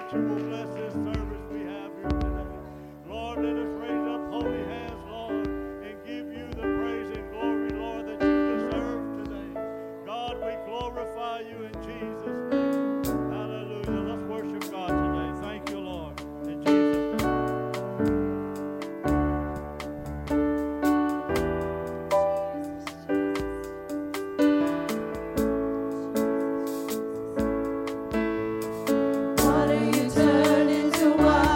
that you will bless this service we have here today. Lord, let us raise up holy hands, Lord, and give you the praise and glory, Lord, that you deserve today. God, we glorify you in Jesus' name. Hallelujah. Let's worship God today. Thank you, Lord. In Jesus' name. Water you turn into wine.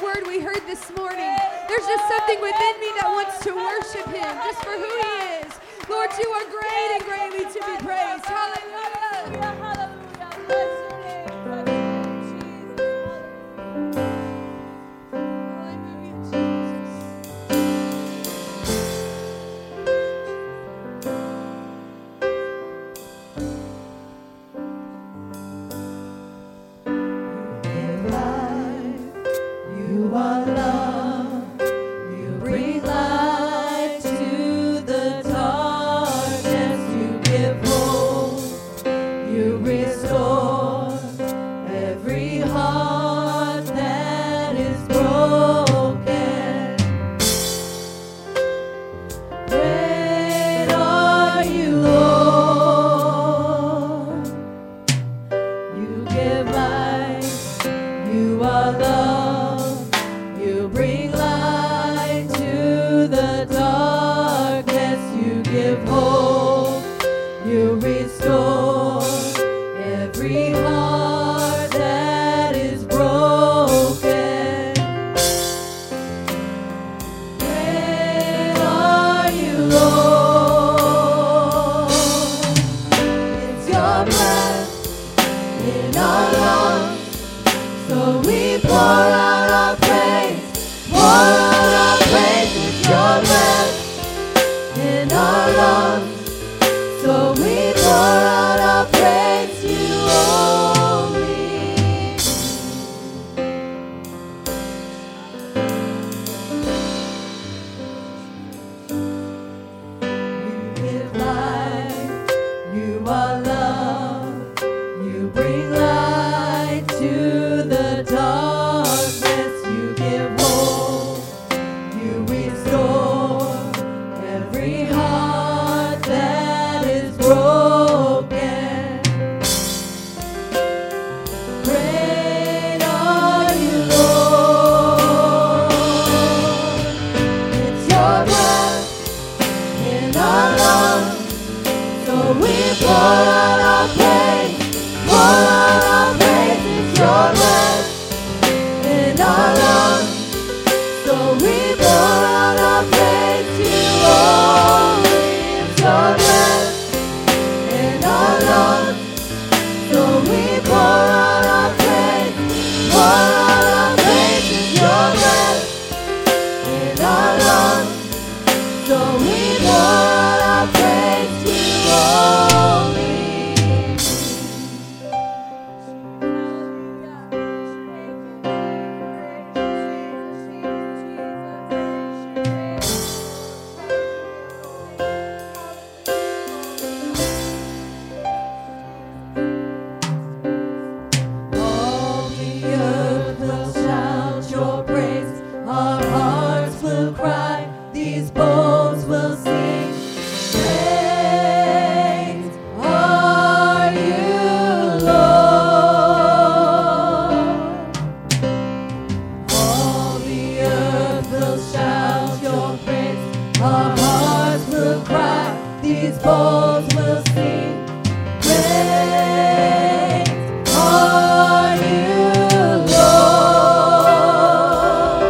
word we heard this morning. There's just something within me that wants to worship him just for who he is. Lord, you are great and greatly to be praised. Hallelujah. Hallelujah. Bless your name. Bless your name, Jesus. Hallelujah, Jesus. You are love, you bring light to the darkness, you give hope, you restore every heart that is broken. Great are you, Lord, you give light, you are love, you bring light to the darkness, you give hope, you restore every heart that is broken. Great are you, Lord, it's your breath in our lungs, so we pour out our praise, pour out our praise. It's your breath in our lungs, so we pour out our praise to you only. You give life, you are love, you bring light to the darkness, you give hope, you restore every heart that is broken. Great are you, Lord, it's your breath in our lungs, so we pour out our praise, pour out our praise. It's your breath in our lungs, so we pour out our praise to you only. It's your breath in our lungs, so we pour out our praise, pour out our praise. It's your breath in our lungs, so we pour out our praise to you only. All the earth will shout your praise, our hearts will cry, these bones will sing. Great are you, Lord. All the earth will shout your praise, our hearts will cry, these bones will sing. Great are you, Lord.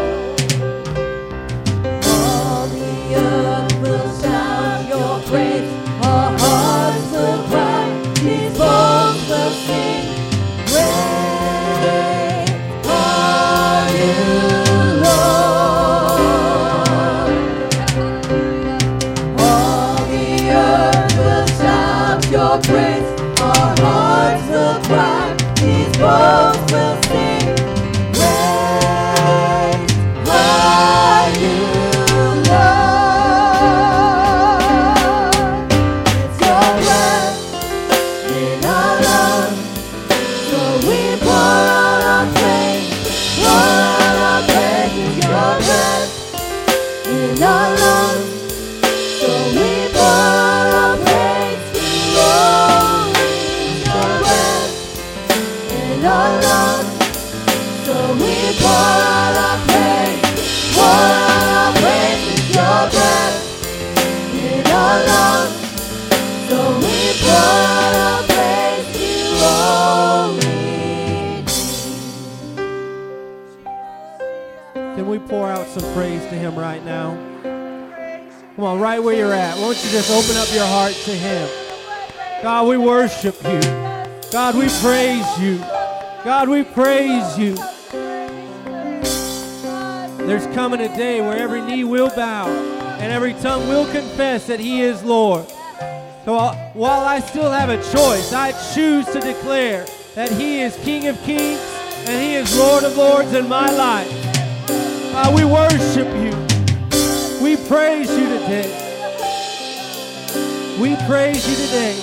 All the earth will shout your praise, our hearts will cry, these bones will sing. Great are you, Lord. All the earth will shout your praise, our hearts will cry, these bones will sing. Great are you, Lord. It's your breath in our lungs, so we pour out our praise, pour out our praise. It's your breath in our lungs, so we pour out our praise to you only. It's your breath in our lungs, so we pour out our praise, pour out our praise. It's your breath in our lungs, so we pour out our praise to you only. Can we pour out some praise to Him right now? Come on, right where you're at. Why don't you just open up your heart to Him? God, we worship you. God, we praise you. God, we praise you. There's coming a day where every knee will bow and every tongue will confess that He is Lord. So while I still have a choice, I choose to declare that He is King of Kings and He is Lord of Lords in my life. God, we worship you. We praise you today. We praise you today.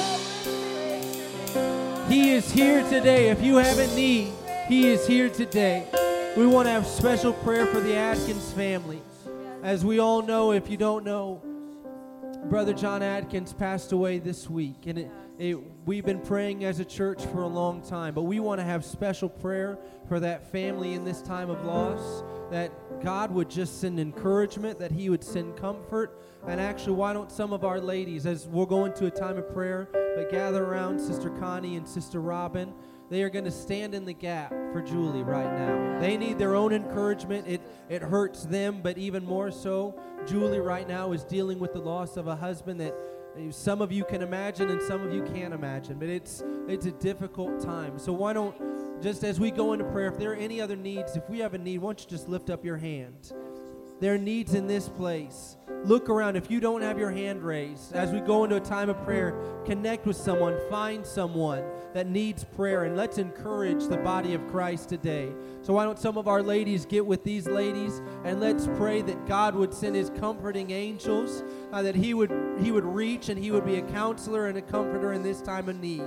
He is here today. If you have a need, He is here today. We want to have special prayer for the Adkins family. As we all know, if you don't know, Brother John Adkins passed away this week. And we've been praying as a church for a long time. But we want to have special prayer for that family in this time of loss. That God would just send encouragement, that He would send comfort. And actually, why don't some of our ladies, as we'll go into a time of prayer, but gather around Sister Connie and Sister Robin. They are going to stand in the gap for Julie right now. They need their own encouragement. It hurts them, but even more so, Julie right now is dealing with the loss of a husband that some of you can imagine and some of you can't imagine. But it's a difficult time. So why don't, just as we go into prayer, if there are any other needs, if we have a need, why don't you just lift up your hand? There are needs in this place. Look around. If you don't have your hand raised, as we go into a time of prayer, connect with someone, find someone that needs prayer, and let's encourage the body of Christ today. So why don't some of our ladies get with these ladies, and let's pray that God would send His comforting angels, that He would reach and He would be a counselor and a comforter in this time of need.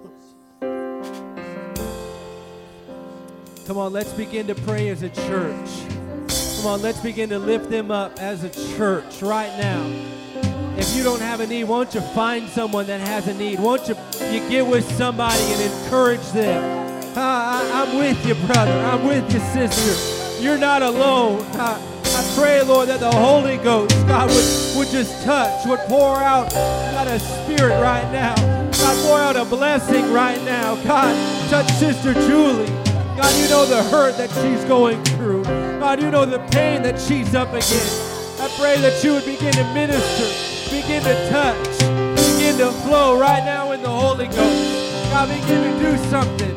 Come on, let's begin to pray as a church. Come on, let's begin to lift them up as a church right now. If you don't have a need, won't you find someone that has a need? Won't you get with somebody and encourage them? I'm with you, brother. I'm with you, sister. You're not alone. I pray, Lord, that the Holy Ghost, God, would just touch, would pour out, God, a spirit right now. God, pour out a blessing right now. God, touch Sister Julie. God, you know the hurt that she's going through. God, you know the pain that she's up against. I pray that you would begin to minister, begin to touch, begin to flow right now in the Holy Ghost. God, begin to do something.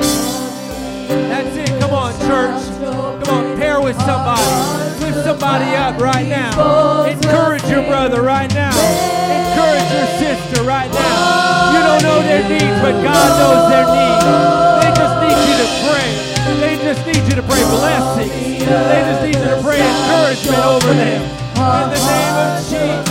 That's it. Come on, church. Come on, pair with somebody. Lift somebody up right now. Encourage your brother right now. Encourage your sister right now. You don't know their needs, but God knows their needs. They just need you to pray. They just need you to pray blessings. They just need you to pray encouragement over them. In the name of Jesus.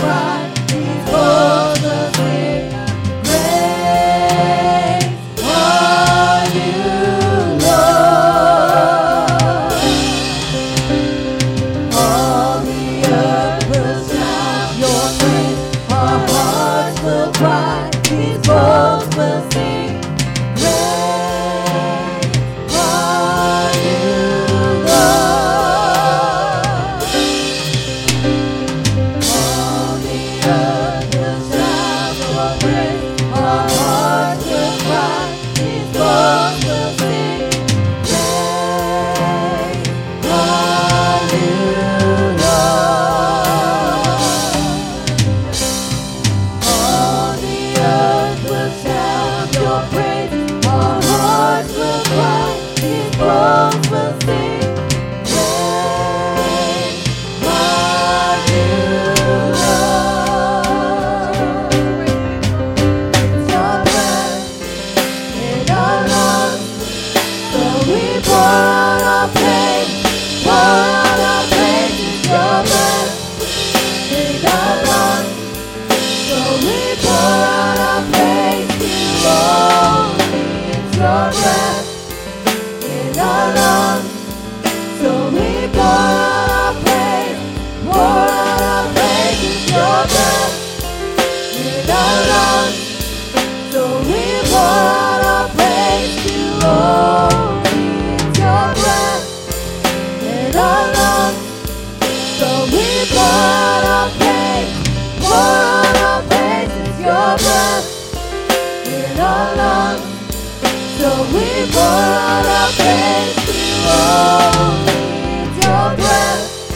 Pour out our praise to you, oh, it's your breath.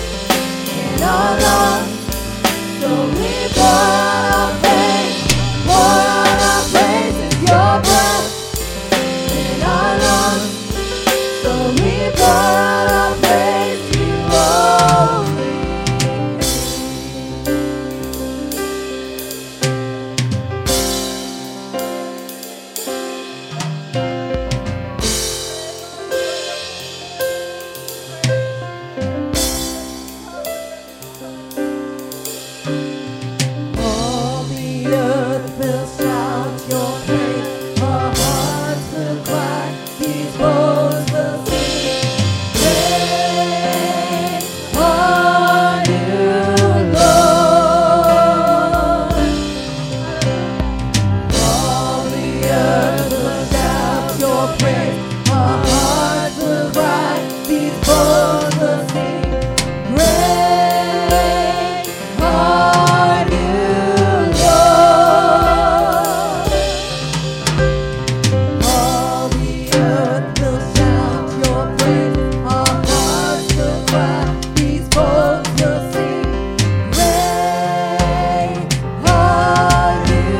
All the earth will shout your praise. Our hearts will cry. These bones will sing. Great are you, Lord. All the earth will shout your praise. Our hearts will cry. These bones will sing. Great are you, Lord. All the earth will shout your praise. Our hearts will cry. These bones will sing. Great are you,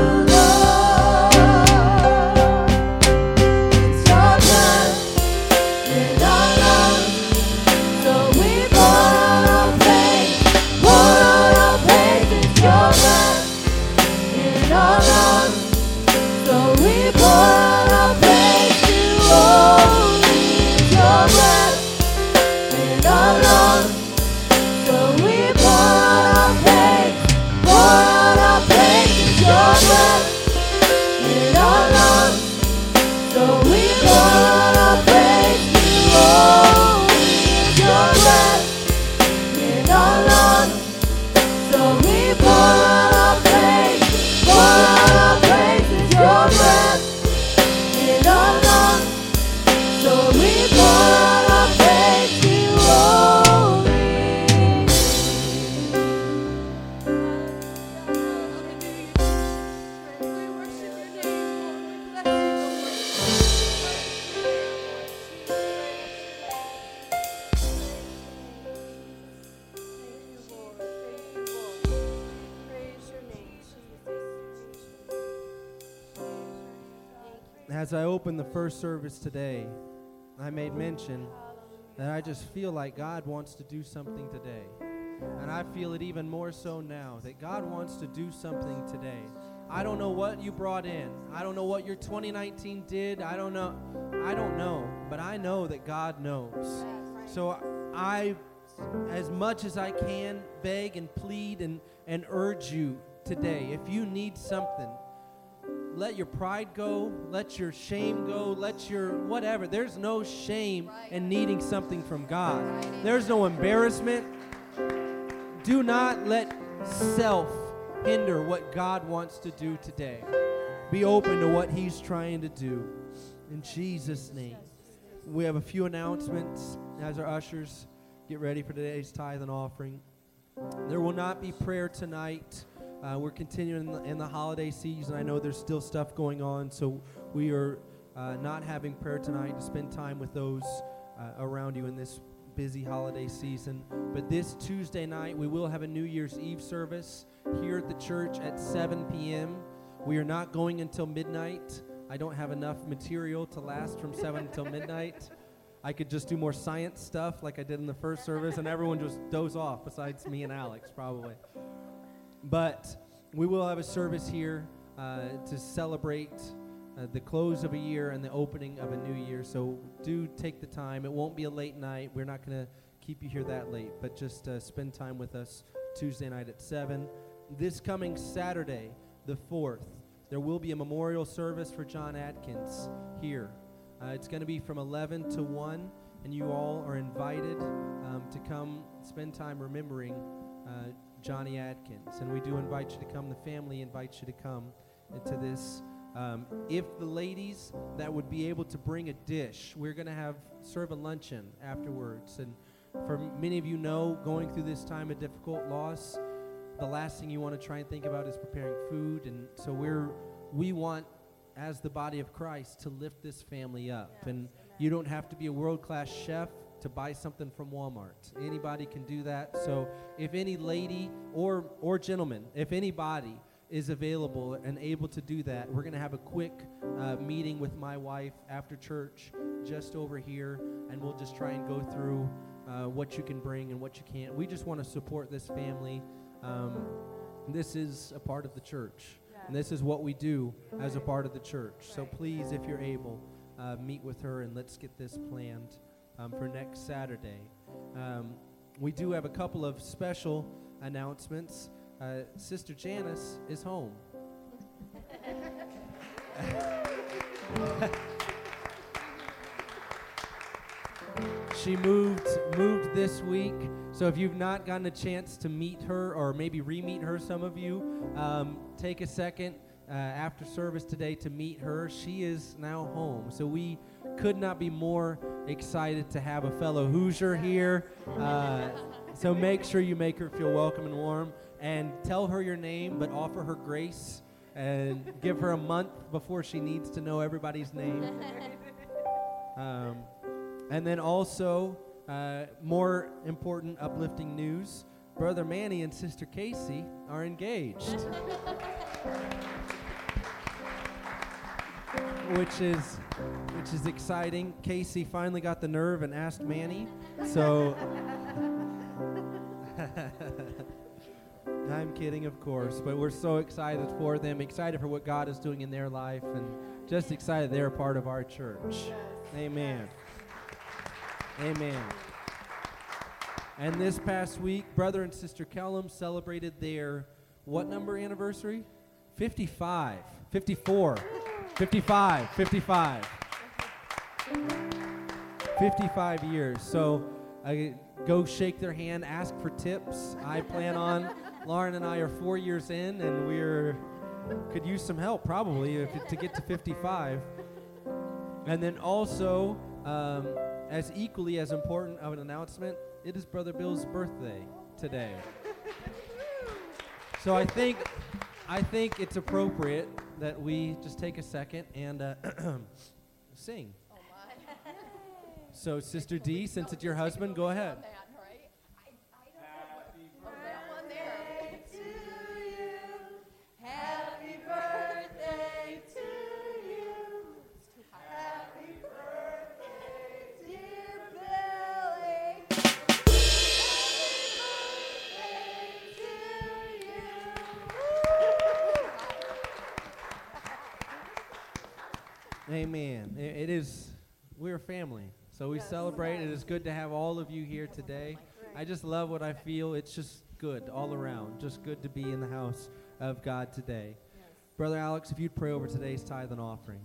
Lord. It's your blood in our lungs, so we pour out our praise. Pour out our praise. It's your blood in our lungs, so we pour out our praise to only. It's your breath in our lungs, so we pour out our praise. Pour out our praise. It's your breath in our lungs, so we pour out our praise to only. It's your breath in our lungs, so we pour out our praise. Pour out our praise. It's your breath in our lungs, so we pour out our praise to only. We worship your name, Lord. We bless you, Lord. Thank you, Lord. Thank you, Lord. Praise your name, Jesus. As I opened the first service today, I made mention that I just feel like God wants to do something today. And I feel it even more so now, that God wants to do something today. I don't know what you brought in. I don't know what your 2019 did. I don't know. But I know that God knows. So I, as much as I can, beg and plead and urge you today, if you need something, let your pride go, let your shame go, let your whatever. There's no shame in needing something from God. There's no embarrassment. Do not let self hinder what God wants to do today. Be open to what He's trying to do. In Jesus' name. We have a few announcements as our ushers get ready for today's tithe and offering. There will not be prayer tonight. We're continuing in the holiday season. I know there's still stuff going on, so we are not having prayer tonight to spend time with those around you in this busy holiday season. But this Tuesday night, we will have a New Year's Eve service here at the church at 7 p.m. We are not going until midnight. I don't have enough material to last from 7 until midnight. I could just do more science stuff like I did in the first service, and everyone just doze off besides me and Alex, probably. But we will have a service here to celebrate the close of a year and the opening of a new year. So do take the time. It won't be a late night. We're not going to keep you here that late, but just spend time with us Tuesday night at 7. This coming Saturday, the 4th, there will be a memorial service for John Adkins here. It's going to be from 11 to 1, and you all are invited to come spend time remembering Johnny Adkins. And we do invite you to come. The family invites you to come into this. If the ladies that would be able to bring a dish, we're going to serve a luncheon afterwards. And for many of you know, going through this time of difficult loss, the last thing you want to try and think about is preparing food. And so we want, as the body of Christ, to lift this family up. Yes. And you don't have to be a world-class chef to buy something from Walmart. Anybody can do that. So if any lady or gentleman, if anybody is available and able to do that, we're going to have a quick meeting with my wife after church just over here, and we'll just try and go through what you can bring and what you can't. We just want to support this family. This is a part of the church, and this is what we do as a part of the church. So please, if you're able, meet with her, and let's get this planned for next Saturday. We do have a couple of special announcements. Sister Janice is home. She moved this week, so if you've not gotten a chance to meet her or maybe re-meet her, some of you, take a second after service today to meet her. She is now home, so we could not be more excited to have a fellow Hoosier here. So make sure you make her feel welcome and warm, and tell her your name, but offer her grace and give her a month before she needs to know everybody's name. And then also, more important, uplifting news, Brother Manny and Sister Casey are engaged. Which is exciting. Casey finally got the nerve and asked Manny, so I'm kidding, of course, but we're so excited for them, excited for what God is doing in their life, and just excited they're a part of our church. Amen. Amen. And this past week, Brother and Sister Kellum celebrated their what number anniversary? 55. 54. 55. 55. 55 years. So go shake their hand, ask for tips. I plan on, Lauren and I are 4 years in, and could use some help probably to get to 55. And then also, as equally as important of an announcement, it is Brother Bill's birthday today. So I think it's appropriate that we just take a second and sing. So Sister D, since it's your husband, go ahead. Amen. It is, we're family, so we celebrate. It is good to have all of you here today. I just love what I feel. It's just good all around. Just good to be in the house of God today. Brother Alex, if you'd pray over today's tithe and offering.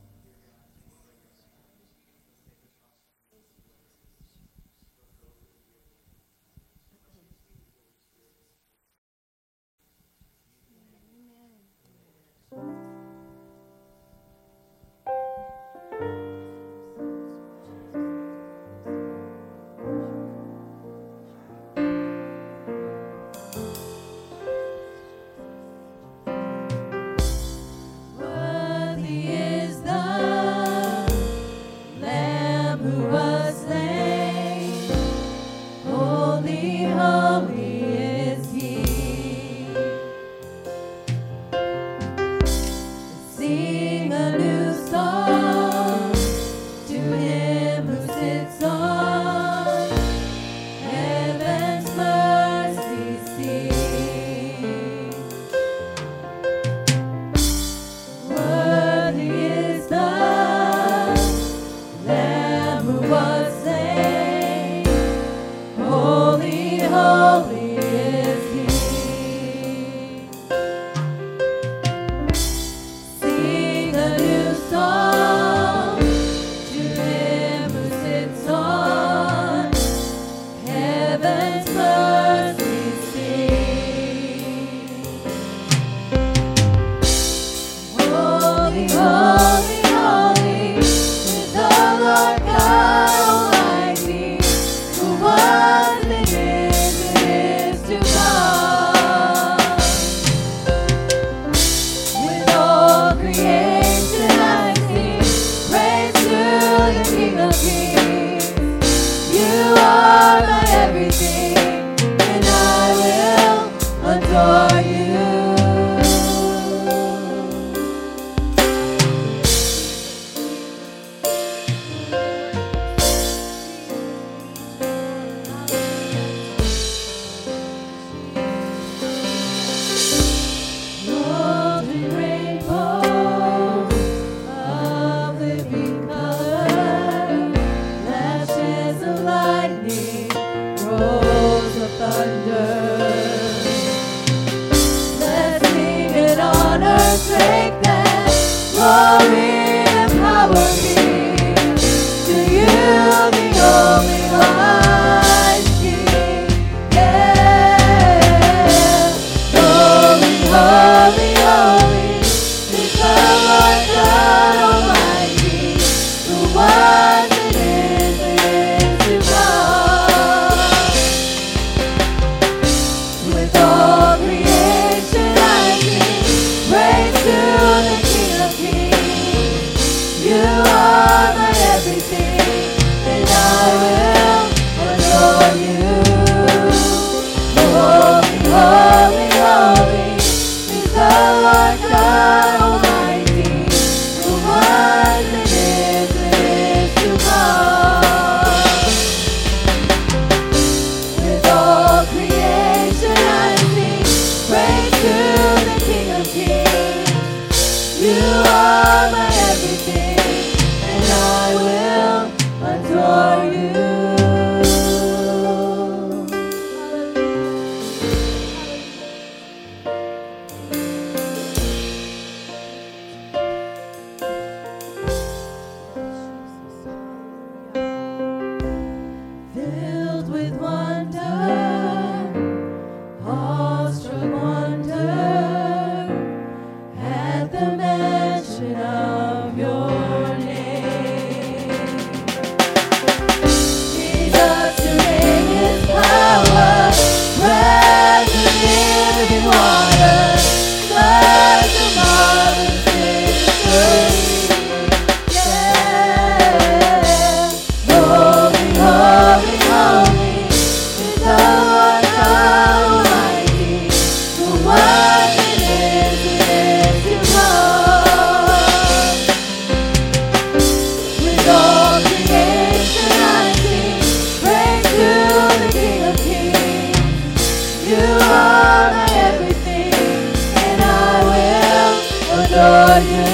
To God. just take that glory and power be to you, the only wise King. Yeah, holy, holy, holy is the Lord God Almighty, who was and is to come. With all creation I sing praise to the King of Kings. You are my everything, and I will adore you. Holy, holy, holy is the Lord God Almighty, who was and is to come. With all creation I sing praise to the King of Kings. You are my everything, and I will adore you. Filled with wonder, awestruck wonder, at the mention of your name. Jesus, your name is power, breath of living water, such a marvelous mystery. Yeah, holy, holy, holy is the Lord God Almighty, who was and is to come. With all creation I sing praise to the King of Kings. You are my everything, and I will adore you.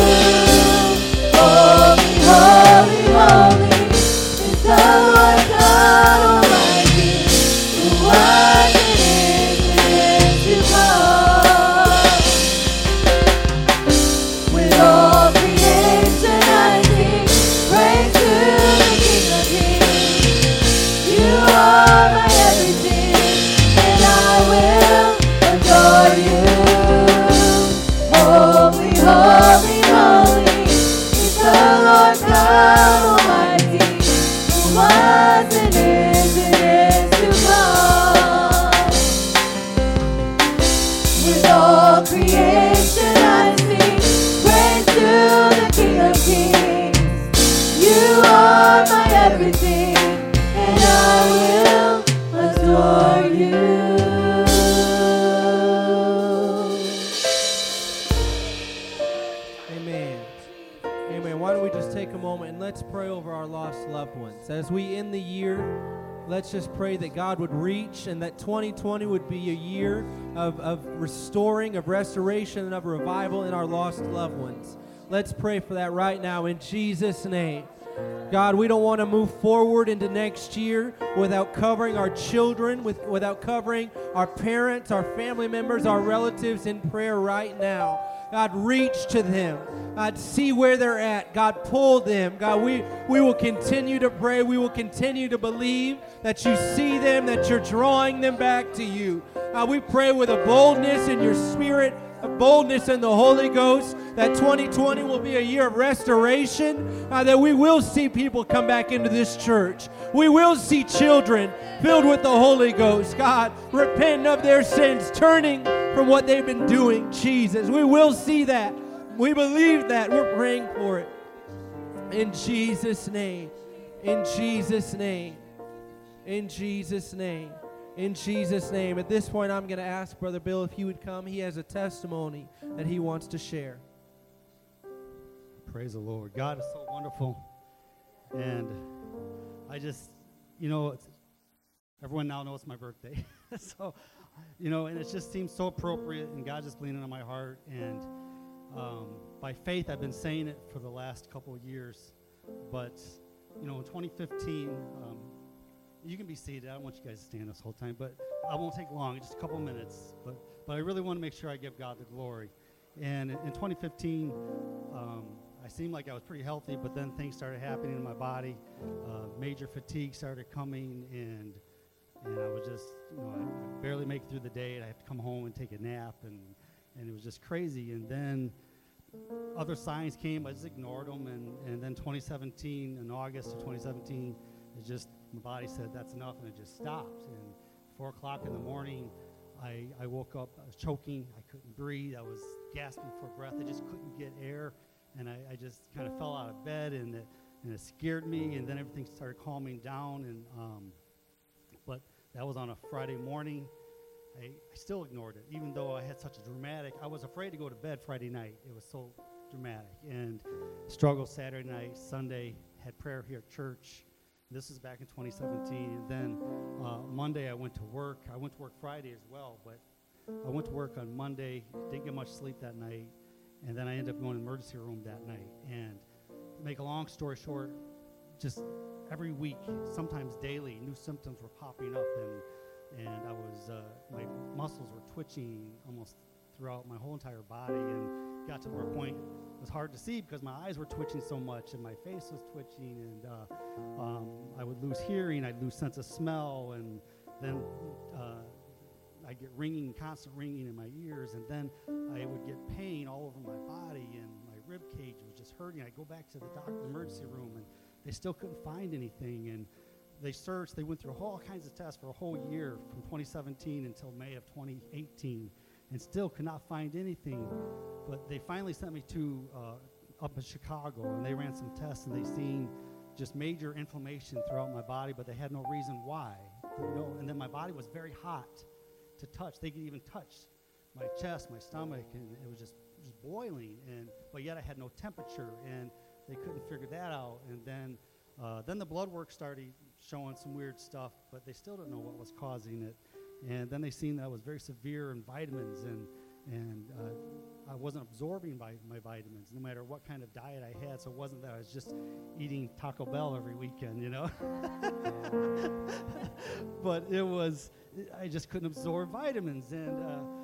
Holy, holy, holy is the Lord God Almighty, who was and is to come. With all creation I sing praise to the King of Kings. You are my everything, and I will adore you. Holy, holy, holy is the Lord God Almighty, who was and is to come. With all creation I sing praise to the King of Kings. You are my everything, and I will adore you. Amen. Amen. Why don't we just take a moment and let's pray over our lost loved ones. As we end the year, let's just pray that God would reach and that 2020 would be a year of restoring, of restoration, and of revival in our lost loved ones. Let's pray for that right now in Jesus' name. God, we don't want to move forward into next year without covering our children, without covering our parents, our family members, our relatives in prayer right now. God, reach to them. God, see where they're at. God, pull them. God, we will continue to pray. We will continue to believe that you see them, that you're drawing them back to you. God, we pray with a boldness in your spirit, a boldness in the Holy Ghost, that 2020 will be a year of restoration, that we will see people come back into this church. We will see children filled with the Holy Ghost, God, repenting of their sins, turning from what they've been doing, Jesus. We will see that. We believe that. We're praying for it. In Jesus' name. In Jesus' name. In Jesus' name. In Jesus' name. At this point, I'm going to ask Brother Bill if he would come. He has a testimony that he wants to share. Praise the Lord. God is so wonderful. And I just, everyone now knows my birthday. So, and it just seems so appropriate, and God just leaning on my heart. And by faith, I've been saying it for the last couple of years. But, in 2015, you can be seated. I don't want you guys to stand this whole time, but I won't take long, just a couple minutes. But I really want to make sure I give God the glory. And in 2015, I seemed like I was pretty healthy, but then things started happening in my body. Major fatigue started coming, and I was just, I barely make it through the day, and I have to come home and take a nap, and it was just crazy. And then other signs came, I just ignored them, and then 2017, in August of 2017, it just, my body said that's enough, and it just stopped. And 4 o'clock in the morning, I woke up, I was choking, I couldn't breathe, I was gasping for breath, I just couldn't get air, and I just kind of fell out of bed, and it scared me, and then everything started calming down, and but that was on a Friday morning. I still ignored it, even though I had such a dramatic, I was afraid to go to bed Friday night. It was so dramatic. And struggled Saturday night, Sunday, had prayer here at church. This was back in 2017. And then Monday I went to work. I went to work Friday as well, but I went to work on Monday, didn't get much sleep that night, and then I ended up going to the emergency room that night. And to make a long story short, just every week, sometimes daily, new symptoms were popping up, and I was, my muscles were twitching almost throughout my whole entire body, and got to a point it was hard to see because my eyes were twitching so much, and my face was twitching, and I would lose hearing, I'd lose sense of smell, and then I'd get constant ringing in my ears, and then I would get pain all over my body, and my rib cage was just hurting. I'd go back to the emergency room, and they still couldn't find anything, and they searched, they went through all kinds of tests for a whole year from 2017 until May of 2018, and still could not find anything. But they finally sent me to up in Chicago, and they ran some tests, and they seen just major inflammation throughout my body, but they had no reason why. And then my body was very hot to touch. They could even touch my chest, my stomach, and it was just boiling, but yet I had no temperature, and they couldn't figure that out. And then the blood work started showing some weird stuff, but they still didn't know what was causing it. And then they seen that I was very severe in vitamins, and I wasn't absorbing my vitamins, no matter what kind of diet I had. So it wasn't that I was just eating Taco Bell every weekend, But it was, I just couldn't absorb vitamins. And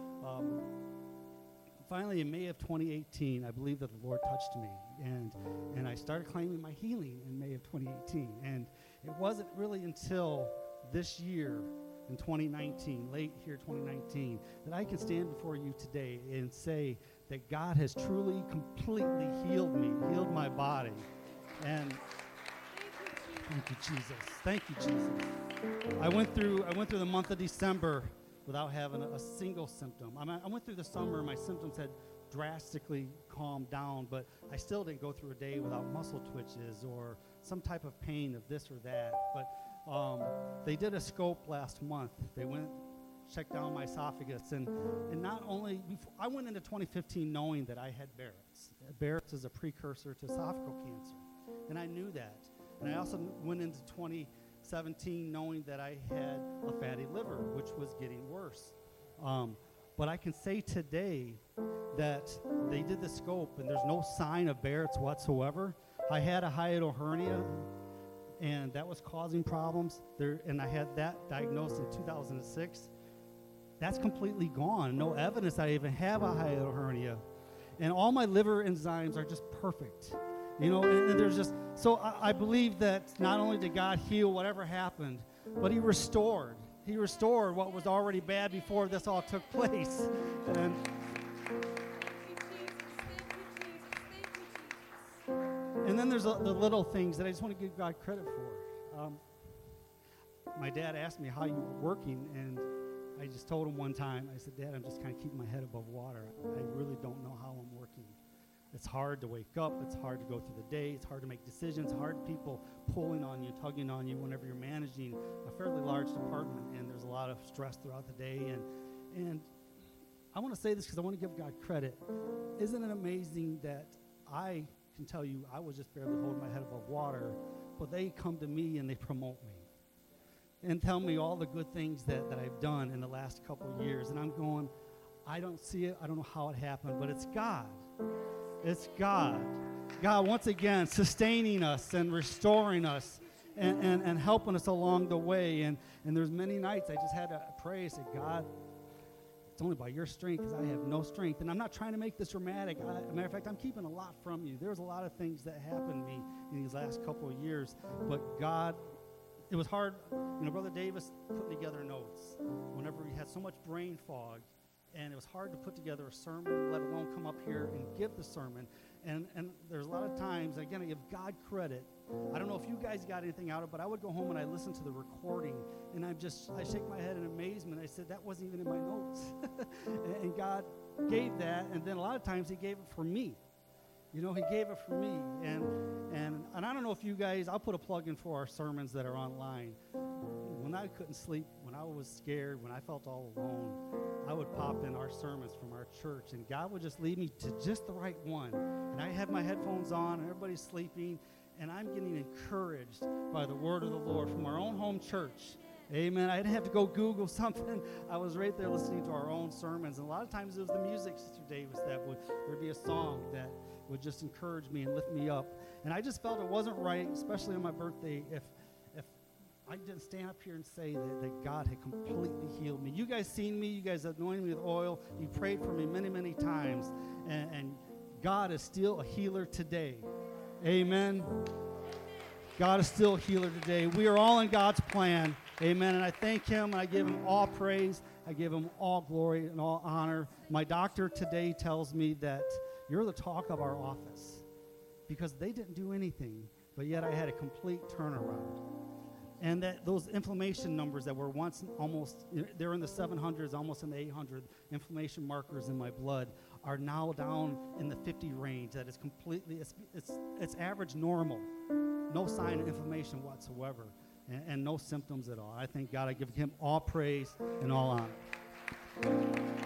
finally, in May of 2018, I believe that the Lord touched me, and I started claiming my healing in May of 2018. And it wasn't really until this year, in 2019, late here 2019, that I can stand before you today and say that God has truly, completely healed me, healed my body. And thank you, Jesus. Thank you, Jesus. I went through the month of December without having a single symptom. I went through the summer, my symptoms had drastically calmed down, but I still didn't go through a day without muscle twitches or some type of pain of this or that. But they did a scope last month. They went, checked down my esophagus, and not only, I went into 2015 knowing that I had Barrett's. Barrett's is a precursor to esophageal cancer, and I knew that. And I also went into 2017 knowing that I had a fatty liver, which was getting worse. But I can say today that they did the scope, and there's no sign of Barrett's whatsoever. I had a hiatal hernia, and that was causing problems there, and I had that diagnosed in 2006. That's completely gone. No evidence I even have a hiatal hernia. And all my liver enzymes are just perfect. And there's just, so I believe that not only did God heal whatever happened, but he restored what was already bad before this all took place. And then there's the little things that I just want to give God credit for. My dad asked me how you were working, and I just told him one time, I said, Dad, I'm just kind of keeping my head above water. I really don't know how I'm working. It's hard to wake up. It's hard to go through the day. It's hard to make decisions. Hard people pulling on you, tugging on you whenever you're managing a fairly large department, and there's a lot of stress throughout the day. And I want to say this because I want to give God credit. Isn't it amazing that I can tell you I was just barely holding my head above water, but they come to me and they promote me and tell me all the good things that I've done in the last couple of years. And I'm going, I don't see it. I don't know how it happened, but it's God. It's God. God, once again, sustaining us and restoring us and helping us along the way. And there's many nights I just had to pray and say, God, it's only by your strength because I have no strength. And I'm not trying to make this dramatic. As a matter of fact, I'm keeping a lot from you. There's a lot of things that happened to me in these last couple of years. But God, it was hard. You know, Brother Davis putting together notes whenever he had so much brain fog. And it was hard to put together a sermon, let alone come up here and give the sermon. And there's a lot of times, again, I give God credit. I don't know if you guys got anything out of it, but I would go home and I listen to the recording, and I shake my head in amazement. I said, that wasn't even in my notes. And God gave that, and then a lot of times he gave it for me. You know, he gave it for me. And I don't know if you guys, I'll put a plug in for our sermons that are online. When I couldn't sleep, when I was scared, when I felt all alone, I would pop in our sermons from our church, and God would just lead me to just the right one. And I have my headphones on, and everybody's sleeping, and I'm getting encouraged by the word of the Lord from our own home church. Amen. I didn't have to go Google something. I was right there listening to our own sermons. And a lot of times it was the music, Sister Davis, there'd be a song that would just encourage me and lift me up. And I just felt it wasn't right, especially on my birthday, if I didn't stand up here and say that God had completely healed me. You guys seen me. You guys anointed me with oil. You prayed for me many, many times. And God is still a healer today. Amen. God is still a healer today. We are all in God's plan. Amen. And I thank him, and I give him all praise. I give him all glory and all honor. My doctor today tells me that you're the talk of our office because they didn't do anything, but yet I had a complete turnaround. And that those inflammation numbers that were once almost, they're in the 700s, almost in the 800 inflammation markers in my blood, are now down in the 50 range. That is completely, it's average normal. No sign of inflammation whatsoever, and no symptoms at all. I thank God. I give him all praise and all honor.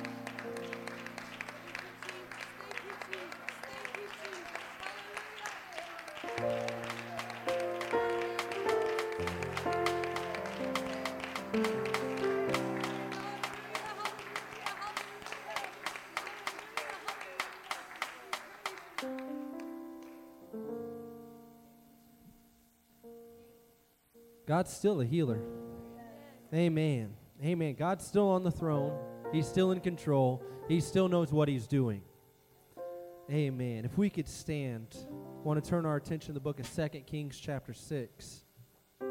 God's still a healer. Amen. Amen. God's still on the throne. He's still in control. He still knows what he's doing. Amen. If we could stand, I want to turn our attention to the book of 2 Kings chapter 6. I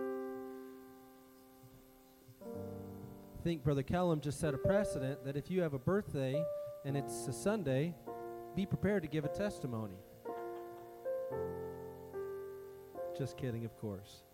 think Brother Kellum just set a precedent that if you have a birthday and it's a Sunday, be prepared to give a testimony. Just kidding, of course.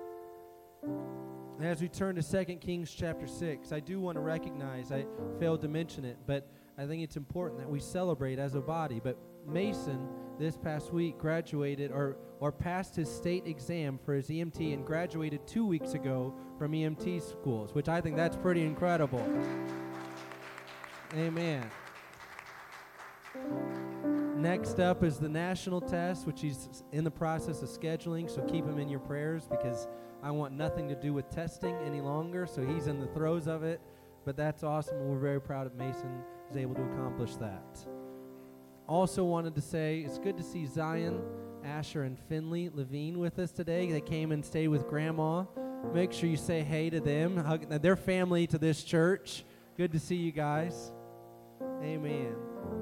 As we turn to 2 Kings chapter 6, I do want to recognize, I failed to mention it, but I think it's important that we celebrate as a body. But Mason, this past week, graduated or passed his state exam for his EMT and graduated 2 weeks ago from EMT schools, which I think that's pretty incredible. Amen. Next up is the national test, which he's in the process of scheduling, so keep him in your prayers because I want nothing to do with testing any longer, so he's in the throes of it. But that's awesome, and we're very proud of Mason is able to accomplish that. Also wanted to say it's good to see Zion, Asher, and Finley Levine with us today. They came and stayed with Grandma. Make sure you say hey to them. They're family to this church. Good to see you guys. Amen.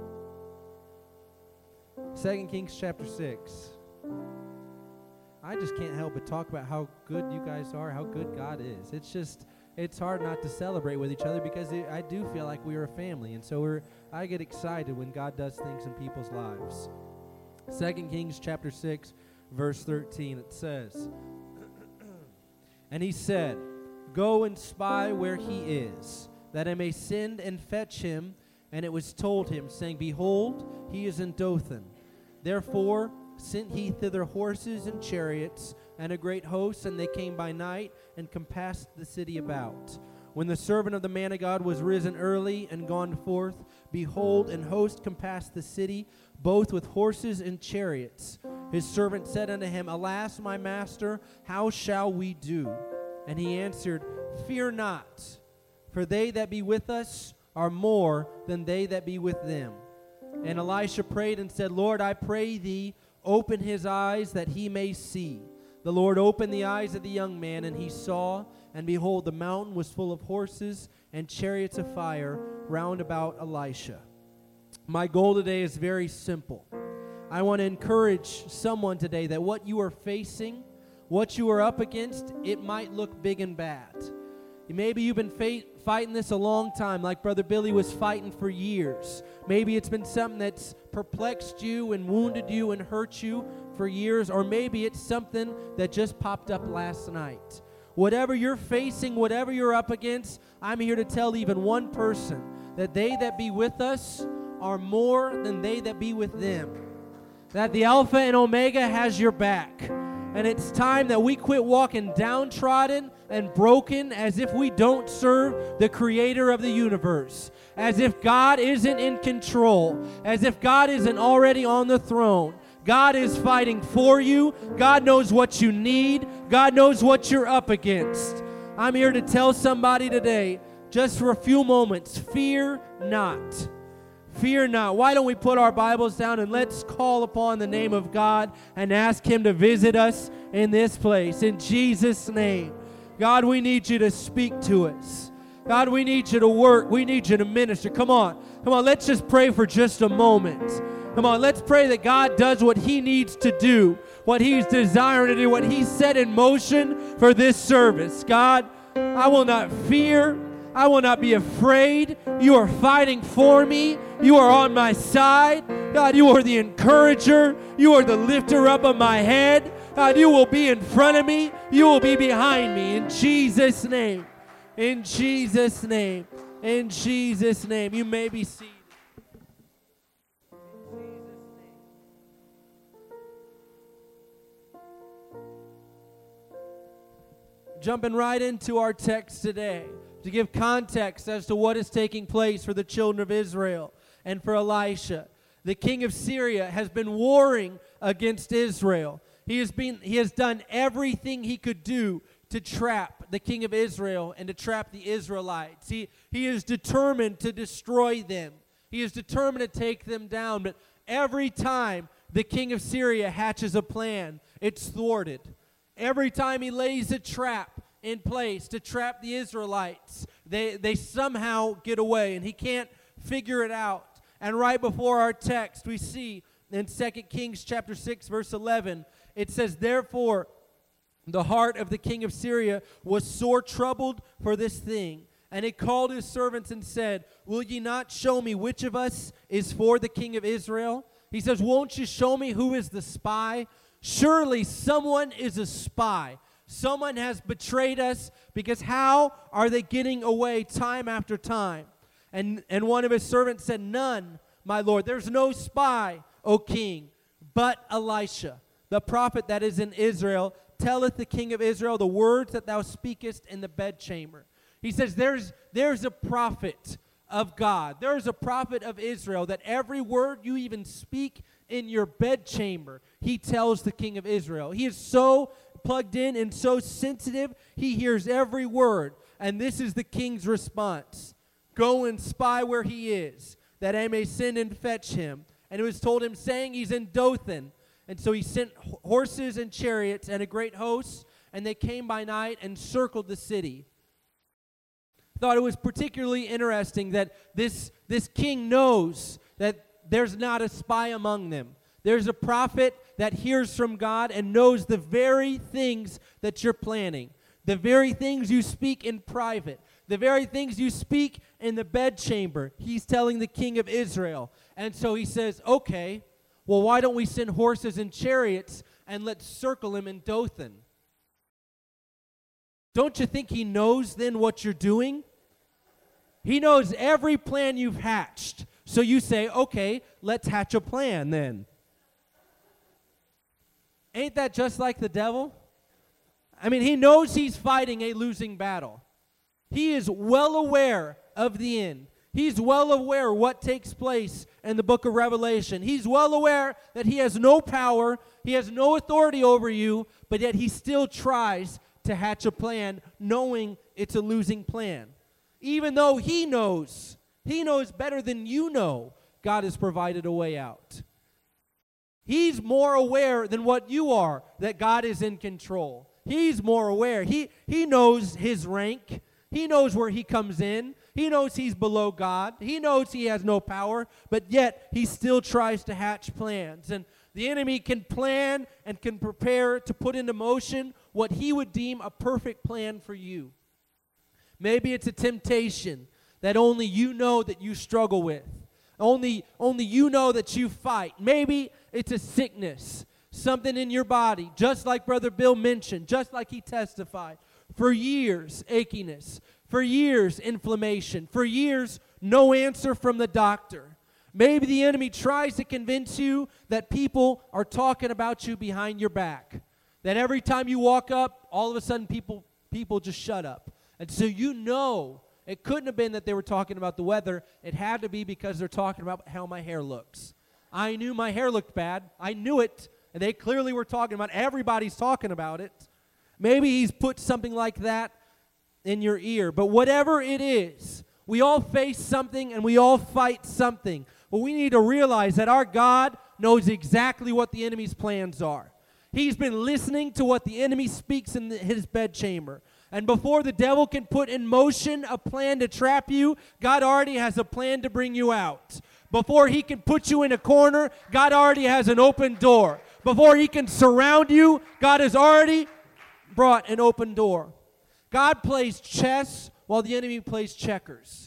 2 Kings chapter 6. I just can't help but talk about how good you guys are, how good God is. It's hard not to celebrate with each other because I do feel like we are a family. And so I get excited when God does things in people's lives. 2 Kings chapter 6, verse 13, it says, And he said, Go and spy where he is, that I may send and fetch him. And it was told him, saying, Behold, he is in Dothan. Therefore sent he thither horses and chariots and a great host, and they came by night and compassed the city about. When the servant of the man of God was risen early and gone forth, behold, an host compassed the city, both with horses and chariots. His servant said unto him, Alas, my master, how shall we do? And he answered, Fear not, for they that be with us are more than they that be with them. And Elisha prayed and said, Lord, I pray thee, open his eyes that he may see. The Lord opened the eyes of the young man, and he saw, and behold, the mountain was full of horses and chariots of fire round about Elisha. My goal today is very simple. I want to encourage someone today that what you are facing, what you are up against, it might look big and bad. Maybe you've been fighting this a long time, like Brother Billy was fighting for years. Maybe it's been something that's perplexed you and wounded you and hurt you for years, or maybe it's something that just popped up last night. Whatever you're facing, whatever you're up against, I'm here to tell even one person that they that be with us are more than they that be with them. That the Alpha and Omega has your back. And it's time that we quit walking downtrodden and broken as if we don't serve the Creator of the universe. As if God isn't in control. As if God isn't already on the throne. God is fighting for you. God knows what you need. God knows what you're up against. I'm here to tell somebody today, just for a few moments, fear not. Fear not. Why don't we put our Bibles down and let's call upon the name of God and ask Him to visit us in this place. In Jesus' name. God, we need you to speak to us. God, we need you to work. We need you to minister. Come on. Come on, let's just pray for just a moment. Come on, let's pray that God does what He needs to do, what He's desiring to do, what He set in motion for this service. God, I will not fear. I will not be afraid. You are fighting for me. You are on my side. God, you are the encourager. You are the lifter up of my head. God, you will be in front of me. You will be behind me. In Jesus' name. In Jesus' name. In Jesus' name. You may be seated. Jumping right into our text today to give context as to what is taking place for the children of Israel and for Elisha. The king of Syria has been warring against Israel. He has done everything he could do to trap the king of Israel and to trap the Israelites. He is determined to destroy them. He is determined to take them down. But every time the king of Syria hatches a plan, it's thwarted. Every time he lays a trap in place to trap the Israelites, they somehow get away, and he can't figure it out. And right before our text, we see in 2 Kings chapter 6, verse 11, it says, "Therefore the heart of the king of Syria was sore troubled for this thing. And he called his servants and said, Will ye not show me which of us is for the king of Israel? He says, Won't you show me who is the spy? Surely someone is a spy. Someone has betrayed us, because how are they getting away time after time?" And one of his servants said, "None, my lord. There's no spy, O king, but Elisha, the prophet that is in Israel, telleth the king of Israel the words that thou speakest in the bedchamber." He says there's a prophet of God. There's a prophet of Israel that every word you even speak in your bedchamber, he tells the king of Israel. He is so plugged in and so sensitive, he hears every word. And this is the king's response. "Go and spy where he is, that I may send and fetch him." And it was told him, saying, "He's in Dothan." And so he sent horses and chariots and a great host, and they came by night and circled the city. Thought it was particularly interesting that this king knows that there's not a spy among them. There's a prophet that hears from God and knows the very things that you're planning, the very things you speak in private, the very things you speak in the bedchamber. He's telling the king of Israel. And so he says, okay, well, why don't we send horses and chariots and let's circle him in Dothan? Don't you think he knows then what you're doing? He knows every plan you've hatched. So you say, okay, let's hatch a plan then. Ain't that just like the devil? I mean, he knows he's fighting a losing battle. He is well aware of the end. He's well aware what takes place in the book of Revelation. He's well aware that he has no power, he has no authority over you, but yet he still tries to hatch a plan knowing it's a losing plan. Even though he knows better than you know, God has provided a way out. He's more aware than what you are that God is in control. He's more aware. He knows his rank. He knows where he comes in. He knows he's below God. He knows he has no power, but yet he still tries to hatch plans. And the enemy can plan and can prepare to put into motion what he would deem a perfect plan for you. Maybe it's a temptation that only you know that you struggle with. Only you know that you fight. Maybe it's a sickness, something in your body, just like Brother Bill mentioned, just like he testified. For years, achiness. For years, inflammation. For years, no answer from the doctor. Maybe the enemy tries to convince you that people are talking about you behind your back. That every time you walk up, all of a sudden people just shut up. And so you know it couldn't have been that they were talking about the weather. It had to be because they're talking about how my hair looks. I knew my hair looked bad. I knew it. And they clearly were talking about it. Everybody's talking about it. Maybe he's put something like that in your ear. But whatever it is, we all face something and we all fight something. But we need to realize that our God knows exactly what the enemy's plans are. He's been listening to what the enemy speaks in his bedchamber. And before the devil can put in motion a plan to trap you, God already has a plan to bring you out. Before he can put you in a corner, God already has an open door. Before he can surround you, God has already brought an open door. God plays chess while the enemy plays checkers.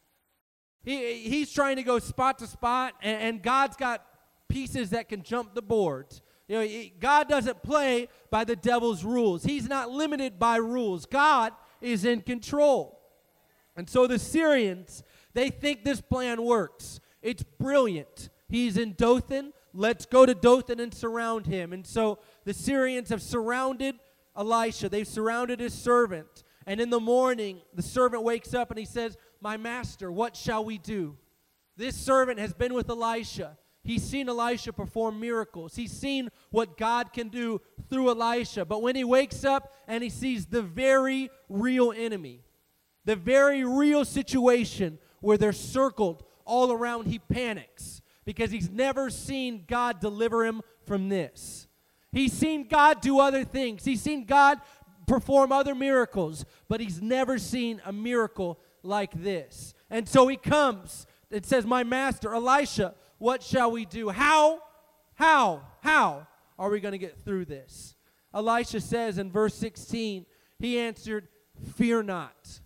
He's trying to go spot to spot, and God's got pieces that can jump the board. You know, God doesn't play by the devil's rules. He's not limited by rules. God is in control. And so the Syrians, they think this plan works. It's brilliant. He's in Dothan. Let's go to Dothan and surround him. And so the Syrians have surrounded Elisha. They've surrounded his servant. And in the morning, the servant wakes up and he says, "My master, what shall we do?" This servant has been with Elisha. He's seen Elisha perform miracles. He's seen what God can do through Elisha. But when he wakes up and he sees the very real enemy, the very real situation where they're circled all around, he panics because he's never seen God deliver him from this. He's seen God do other things. He's seen God perform other miracles, but he's never seen a miracle like this. And so he comes. It says, "My master, Elisha, what shall we do?" How are we going to get through this? Elisha says in verse 16, he answered, "Fear not.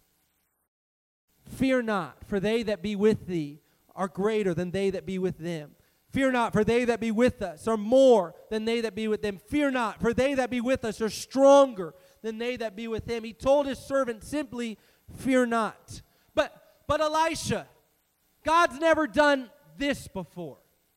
Fear not, for they that be with thee are greater than they that be with them. Fear not, for they that be with us are more than they that be with them. Fear not, for they that be with us are stronger than they that be with him." He told his servant simply, "Fear not." But Elisha, God's never done this before.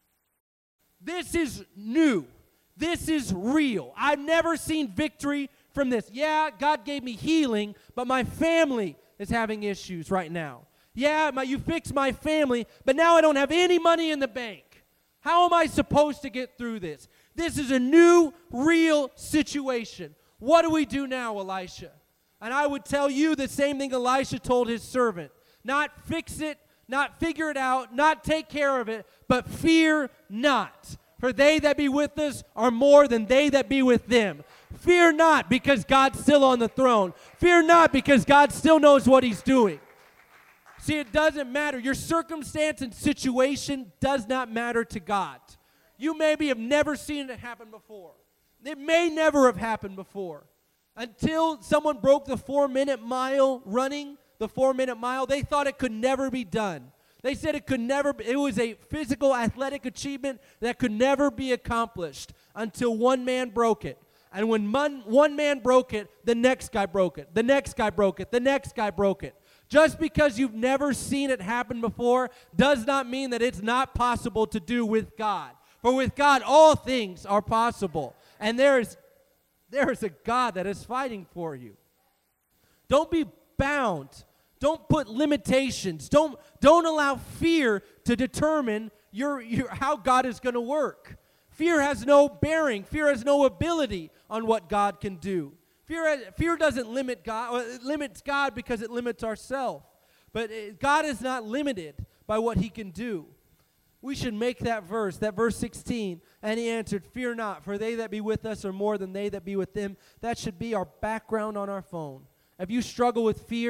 This is new. This is real. I've never seen victory from this. Yeah, God gave me healing, but my family is having issues right now. Yeah, you fixed my family, but now I don't have any money in the bank. How am I supposed to get through this? This is a new, real situation. What do we do now, Elisha? And I would tell you the same thing Elisha told his servant. Not fix it, not figure it out, not take care of it, but fear not. For they that be with us are more than they that be with them. Fear not, because God's still on the throne. Fear not, because God still knows what he's doing. See, it doesn't matter. Your circumstance and situation does not matter to God. You maybe have never seen it happen before. It may never have happened before. Until someone broke the 4-minute mile running, the 4-minute mile, they thought it could never be done. They said it was a physical athletic achievement that could never be accomplished until one man broke it. And when one man broke it, the next guy broke it. The next guy broke it. The next guy broke it. Just because you've never seen it happen before does not mean that it's not possible to do with God. For with God, all things are possible. And there is a God that is fighting for you. Don't be bound. Don't put limitations. Don't allow fear to determine how God is going to work. Fear has no bearing. Fear has no ability on what God can do. Fear doesn't limit God. Well, it limits God because it limits ourselves. But God is not limited by what he can do. We should make that verse 16. And he answered, "Fear not, for they that be with us are more than they that be with them." That should be our background on our phone. If you struggle with fear,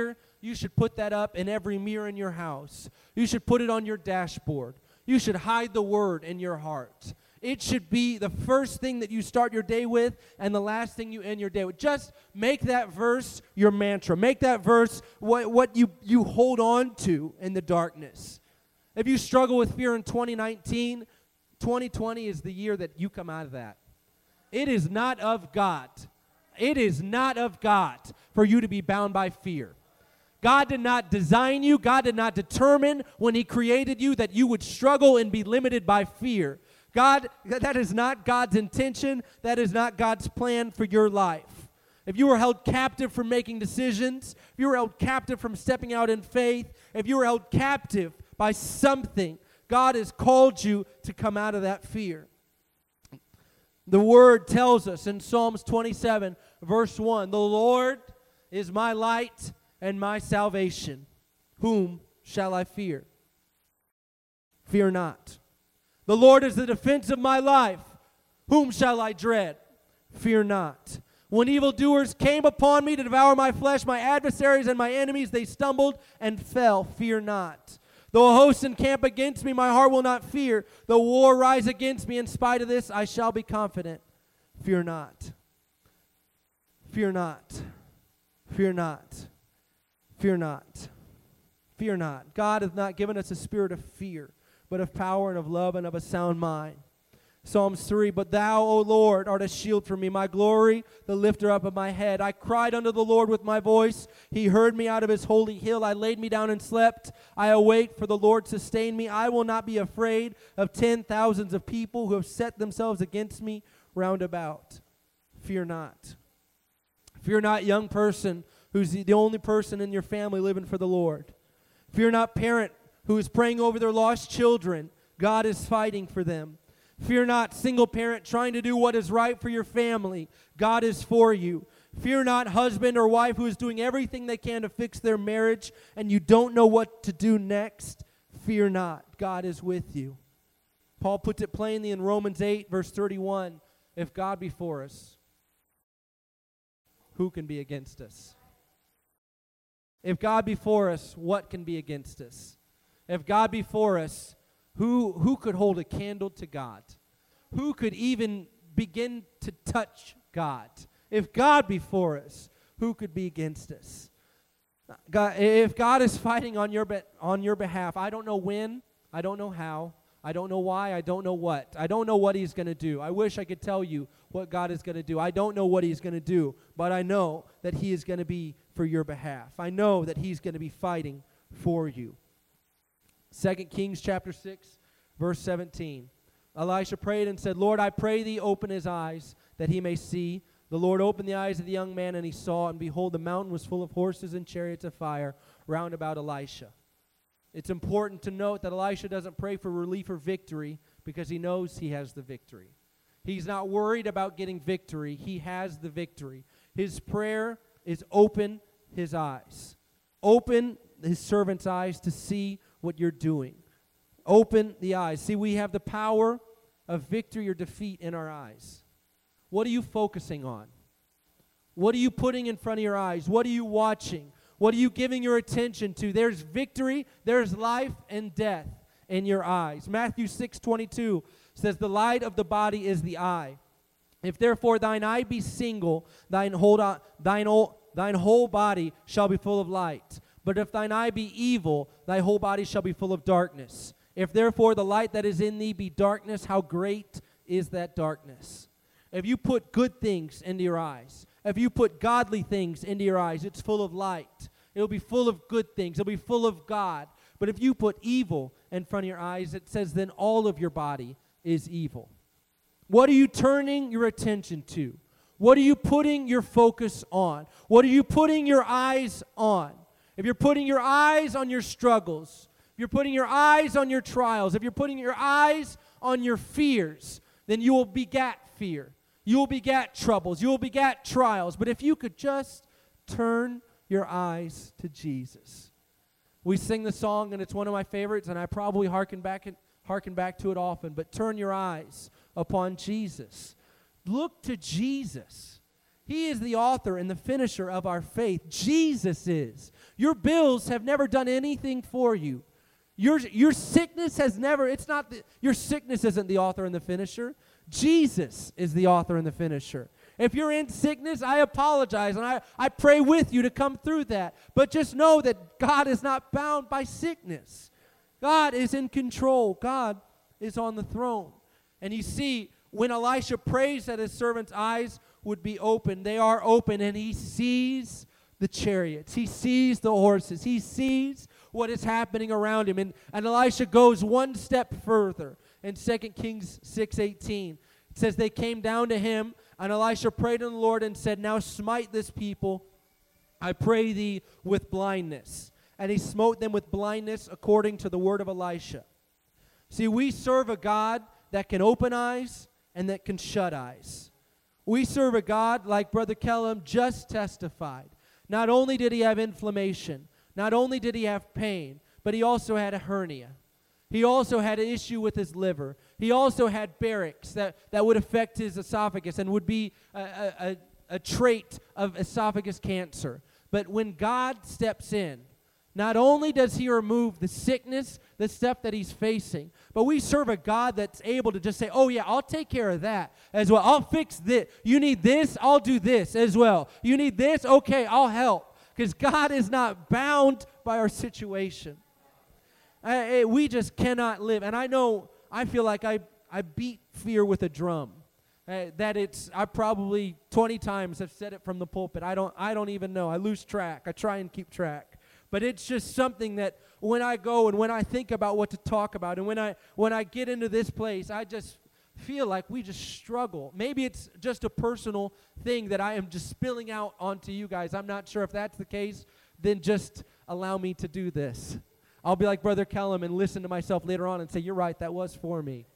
you should put that up in every mirror in your house. You should put it on your dashboard. You should hide the word in your heart. It should be the first thing that you start your day with and the last thing you end your day with. Just make that verse your mantra. Make that verse what you hold on to in the darkness. If you struggle with fear in 2019, 2020 is the year that you come out of that. It is not of God. It is not of God for you to be bound by fear. God did not design you. God did not determine when He created you that you would struggle and be limited by fear. God, that is not God's intention. That is not God's plan for your life. If you were held captive from making decisions, if you were held captive from stepping out in faith, if you were held captive by something, God has called you to come out of that fear. The Word tells us in Psalms 27, verse 1, "The Lord is my light and my salvation. Whom shall I fear? Fear not. The Lord is the defense of my life. Whom shall I dread? Fear not. When evildoers came upon me to devour my flesh, my adversaries and my enemies, they stumbled and fell. Fear not. Though a host encamp against me, my heart will not fear. Though war rise against me, in spite of this, I shall be confident. Fear not. Fear not. Fear not. Fear not. Fear not. God hath not given us a spirit of fear, but of power and of love and of a sound mind. Psalms 3, "But thou, O Lord, art a shield for me, my glory, the lifter up of my head. I cried unto the Lord with my voice. He heard me out of his holy hill. I laid me down and slept. I awake, for the Lord sustained me. I will not be afraid of 10,000s of people who have set themselves against me round about." Fear not. Fear not, young person who's the only person in your family living for the Lord. Fear not, parent who is praying over their lost children. God is fighting for them. Fear not, single parent trying to do what is right for your family. God is for you. Fear not, husband or wife who is doing everything they can to fix their marriage and you don't know what to do next. Fear not, God is with you. Paul puts it plainly in Romans 8, verse 31. If God be for us, who can be against us? If God be for us, what can be against us? If God be for us, who could hold a candle to God? Who could even begin to touch God? If God be for us, who could be against us? God, if God is fighting on your behalf, I don't know when, I don't know how, I don't know why, I don't know what. I don't know what He's going to do. I wish I could tell you what God is going to do. I don't know what He's going to do, but I know that He is going to be for your behalf. I know that He's going to be fighting for you. 2 Kings chapter 6, verse 17. Elisha prayed and said, "Lord, I pray thee, open his eyes, that he may see." The Lord opened the eyes of the young man, and he saw, and behold, the mountain was full of horses and chariots of fire round about Elisha. It's important to note that Elisha doesn't pray for relief or victory because he knows he has the victory. He's not worried about getting victory. He has the victory. His prayer is open his eyes. Open his servant's eyes to see what you're doing. Open the eyes. See, we have the power of victory or defeat in our eyes. What are you focusing on? What are you putting in front of your eyes? What are you watching? What are you giving your attention to? There's victory, there's life and death in your eyes. Matthew 6:22 says, "The light of the body is the eye. If therefore thine eye be single, thine whole body shall be full of light. But if thine eye be evil, thy whole body shall be full of darkness. If therefore the light that is in thee be darkness, how great is that darkness?" If you put good things into your eyes, if you put godly things into your eyes, it's full of light. It'll be full of good things. It'll be full of God. But if you put evil in front of your eyes, it says then all of your body is evil. What are you turning your attention to? What are you putting your focus on? What are you putting your eyes on? If you're putting your eyes on your struggles, if you're putting your eyes on your trials, if you're putting your eyes on your fears, then you will begat fear. You will begat troubles. You will begat trials. But if you could just turn your eyes to Jesus. We sing the song, and it's one of my favorites, and I probably hearken back to it often. But turn your eyes upon Jesus. Look to Jesus. He is the author and the finisher of our faith. Jesus is. Your bills have never done anything for you. Your sickness has never, your sickness isn't the author and the finisher. Jesus is the author and the finisher. If you're in sickness, I apologize, and I pray with you to come through that. But just know that God is not bound by sickness. God is in control. God is on the throne. And you see, when Elisha prays that his servant's eyes would be open, they are open, and he sees the chariots. He sees the horses. He sees what is happening around him. And Elisha goes one step further. In 2 Kings 6:18, it says, they came down to him, and Elisha prayed to the Lord and said, now smite this people, I pray thee, with blindness. And he smote them with blindness according to the word of Elisha. See, we serve a God that can open eyes and that can shut eyes. We serve a God, like Brother Kellum just testified. Not only did he have inflammation, not only did he have pain, but he also had a hernia. He also had an issue with his liver. He also had Barrett's that would affect his esophagus and would be a trait of esophagus cancer. But when God steps in, not only does he remove the sickness, the stuff that he's facing, but we serve a God that's able to just say, oh yeah, I'll take care of that as well. I'll fix this. You need this, I'll do this as well. You need this, okay, I'll help. Because God is not bound by our situation. We just cannot live. And I feel like I beat fear with a drum. I probably 20 times have said it from the pulpit. I don't even know. I lose track. I try and keep track. But it's just something that when I go and when I think about what to talk about and when I get into this place, I just feel like we just struggle. Maybe it's just a personal thing that I am just spilling out onto you guys. I'm not sure if that's the case. Then just allow me to do this. I'll be like Brother Kellum and listen to myself later on and say, you're right, that was for me.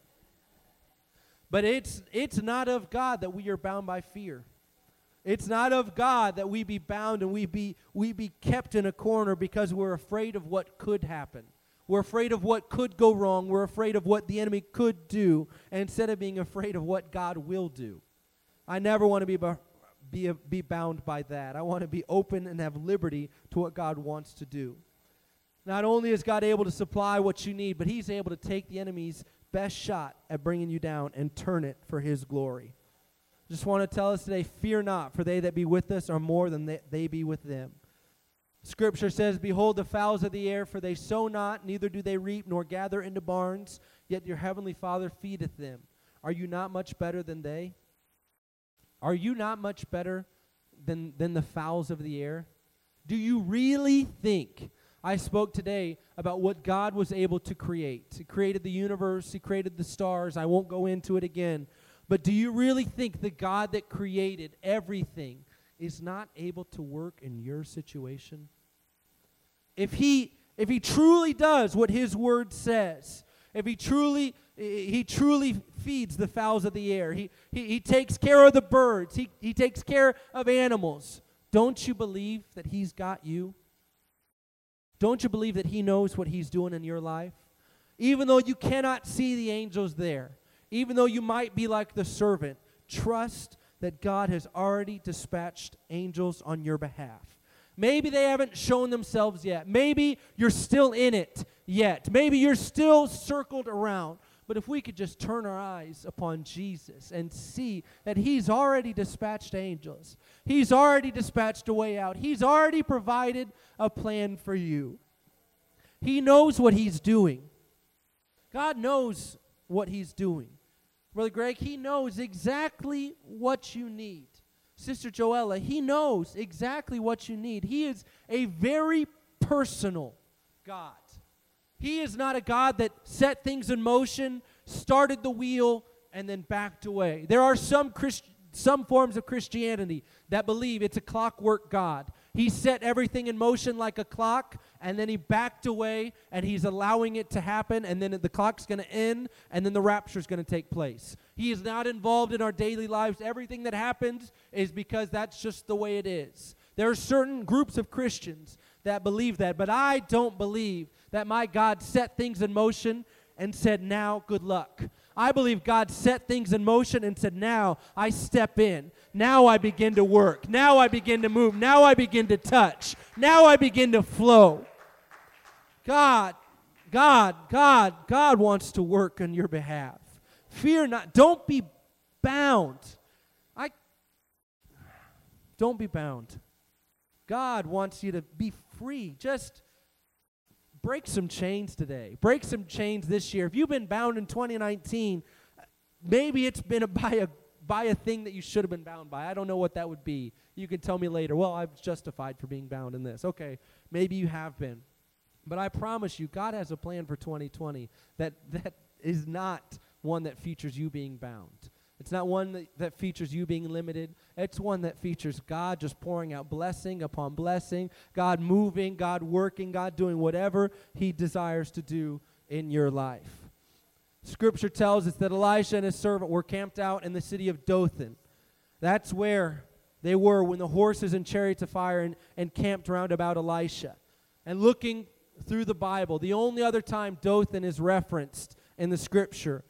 But it's not of God that we are bound by fear. It's not of God that we be bound and we be kept in a corner because we're afraid of what could happen. We're afraid of what could go wrong. We're afraid of what the enemy could do instead of being afraid of what God will do. I never want to be bound by that. I want to be open and have liberty to what God wants to do. Not only is God able to supply what you need, but he's able to take the enemy's best shot at bringing you down and turn it for his glory. Just want to tell us today, fear not, for they that be with us are more than they be with them. Scripture says, behold the fowls of the air, for they sow not, neither do they reap, nor gather into barns, yet your heavenly Father feedeth them. Are you not much better than they? Are you not much better than the fowls of the air? Do you really think? I spoke today about what God was able to create. He created the universe. He created the stars. I won't go into it again. But do you really think the God that created everything is not able to work in your situation? If he truly does what his word says, if he truly feeds the fowls of the air, he takes care of the birds, he takes care of animals, don't you believe that he's got you? Don't you believe that he knows what he's doing in your life? Even though you cannot see the angels there, even though you might be like the servant, trust that God has already dispatched angels on your behalf. Maybe they haven't shown themselves yet. Maybe you're still in it yet. Maybe you're still circled around. But if we could just turn our eyes upon Jesus and see that he's already dispatched angels. He's already dispatched a way out. He's already provided a plan for you. He knows what he's doing. God knows what he's doing. Brother Greg, he knows exactly what you need. Sister Joella, he knows exactly what you need. He is a very personal God. He is not a God that set things in motion, started the wheel, and then backed away. There are some forms of Christianity that believe it's a clockwork God. He set everything in motion like a clock, and then he backed away, and he's allowing it to happen, and then the clock's going to end, and then the rapture's going to take place. He is not involved in our daily lives. Everything that happens is because that's just the way it is. There are certain groups of Christians that believe that, but I don't believe that my God set things in motion and said, now, good luck. I believe God set things in motion and said, now I step in. Now I begin to work. Now I begin to move. Now I begin to touch. Now I begin to flow. God wants to work on your behalf. Fear not. Don't be bound. Don't be bound. God wants you to be free. Just break some chains today. Break some chains this year. If you've been bound in 2019, maybe it's been by a thing that you should have been bound by. I don't know what that would be. You can tell me later, well, I was justified for being bound in this. Okay, maybe you have been. But I promise you, God has a plan for 2020 that is not one that features you being bound. It's not one that features you being limited. It's one that features God just pouring out blessing upon blessing, God moving, God working, God doing whatever He desires to do in your life. Scripture tells us that Elisha and his servant were camped out in the city of Dothan. That's where they were when the horses and chariots of fire and camped round about Elisha. And looking through the Bible, the only other time Dothan is referenced in the Scripture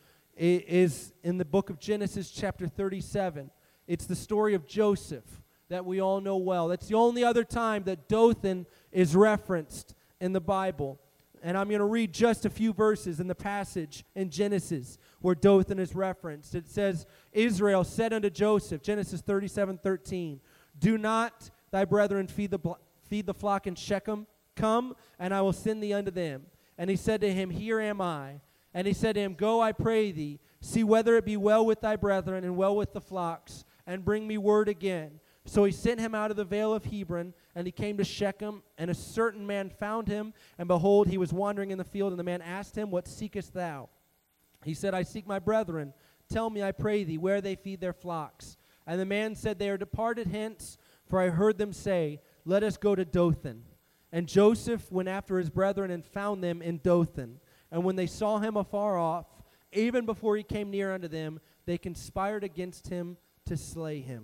is in the book of Genesis chapter 37. It's the story of Joseph that we all know well. That's the only other time that Dothan is referenced in the Bible. And I'm going to read just a few verses in the passage in Genesis where Dothan is referenced. It says, Israel said unto Joseph, Genesis 37:13, do not thy brethren feed the flock in Shechem? Come, and I will send thee unto them. And he said to him, here am I. And he said to him, go, I pray thee, see whether it be well with thy brethren and well with the flocks, and bring me word again. So he sent him out of the vale of Hebron, and he came to Shechem, and a certain man found him, and behold, he was wandering in the field, and the man asked him, what seekest thou? He said, I seek my brethren. Tell me, I pray thee, where they feed their flocks. And the man said, they are departed hence, for I heard them say, let us go to Dothan. And Joseph went after his brethren and found them in Dothan. And when they saw him afar off, even before he came near unto them, they conspired against him to slay him.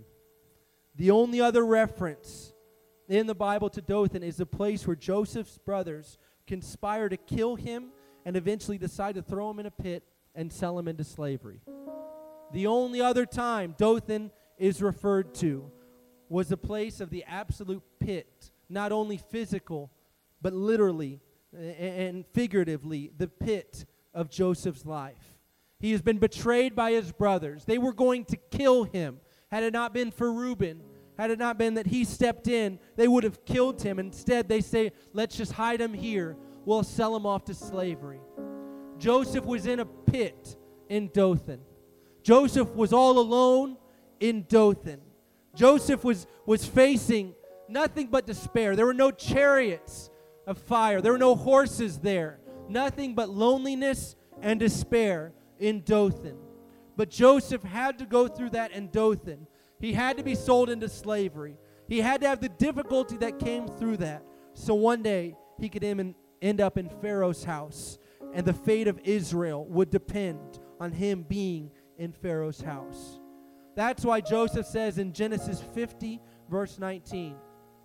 The only other reference in the Bible to Dothan is the place where Joseph's brothers conspire to kill him and eventually decide to throw him in a pit and sell him into slavery. The only other time Dothan is referred to was the place of the absolute pit, not only physical, but literally and figuratively, the pit of Joseph's life. He has been betrayed by his brothers. They were going to kill him. Had it not been for Reuben, had it not been that he stepped in, they would have killed him. Instead, they say, let's just hide him here. We'll sell him off to slavery. Joseph was in a pit in Dothan. Joseph was all alone in Dothan. Joseph was facing nothing but despair. There were no chariots of fire. There were no horses there. Nothing but loneliness and despair in Dothan. But Joseph had to go through that in Dothan. He had to be sold into slavery. He had to have the difficulty that came through that. So one day he could end up in Pharaoh's house. And the fate of Israel would depend on him being in Pharaoh's house. That's why Joseph says in Genesis 50, verse 19.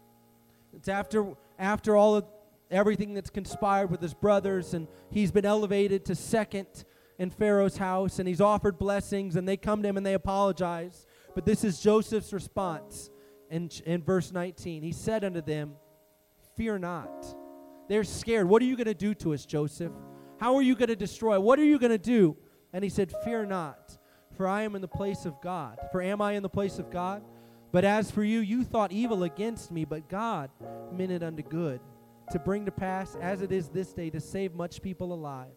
It's after all of everything that's conspired with his brothers, and he's been elevated to second in Pharaoh's house, and he's offered blessings, and they come to him and they apologize. But this is Joseph's response in verse 19. He said unto them, fear not. They're scared. What are you going to do to us, Joseph? How are you going to destroy? What are you going to do? And he said, fear not, for I am in the place of God. For am I in the place of God? But as for you, you thought evil against me, but God meant it unto good, to bring to pass, as it is this day, to save much people alive.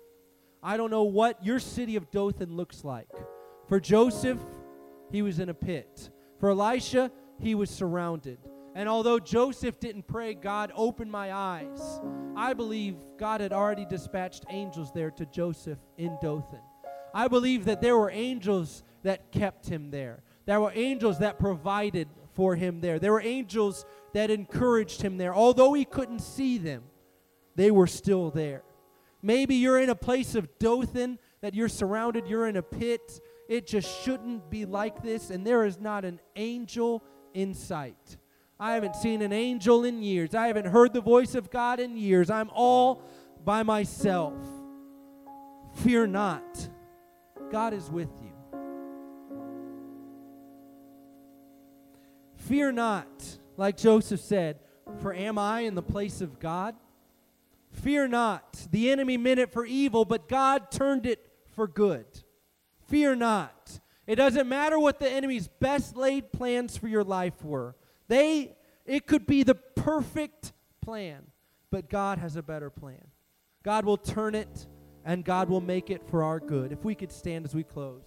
I don't know what your city of Dothan looks like. For Joseph, he was in a pit. For Elisha, he was surrounded. And although Joseph didn't pray, God, open my eyes, I believe God had already dispatched angels there to Joseph in Dothan. I believe that there were angels that kept him there. There were angels that provided for him there. There were angels that encouraged him there. Although he couldn't see them, they were still there. Maybe you're in a place of Dothan that you're surrounded, you're in a pit. It just shouldn't be like this, and there is not an angel in sight. I haven't seen an angel in years. I haven't heard the voice of God in years. I'm all by myself. Fear not. God is with you. Fear not, like Joseph said, for am I in the place of God? Fear not. The enemy meant it for evil, but God turned it for good. Fear not. It doesn't matter what the enemy's best laid plans for your life were. It could be the perfect plan, but God has a better plan. God will turn it, and God will make it for our good. If we could stand as we close.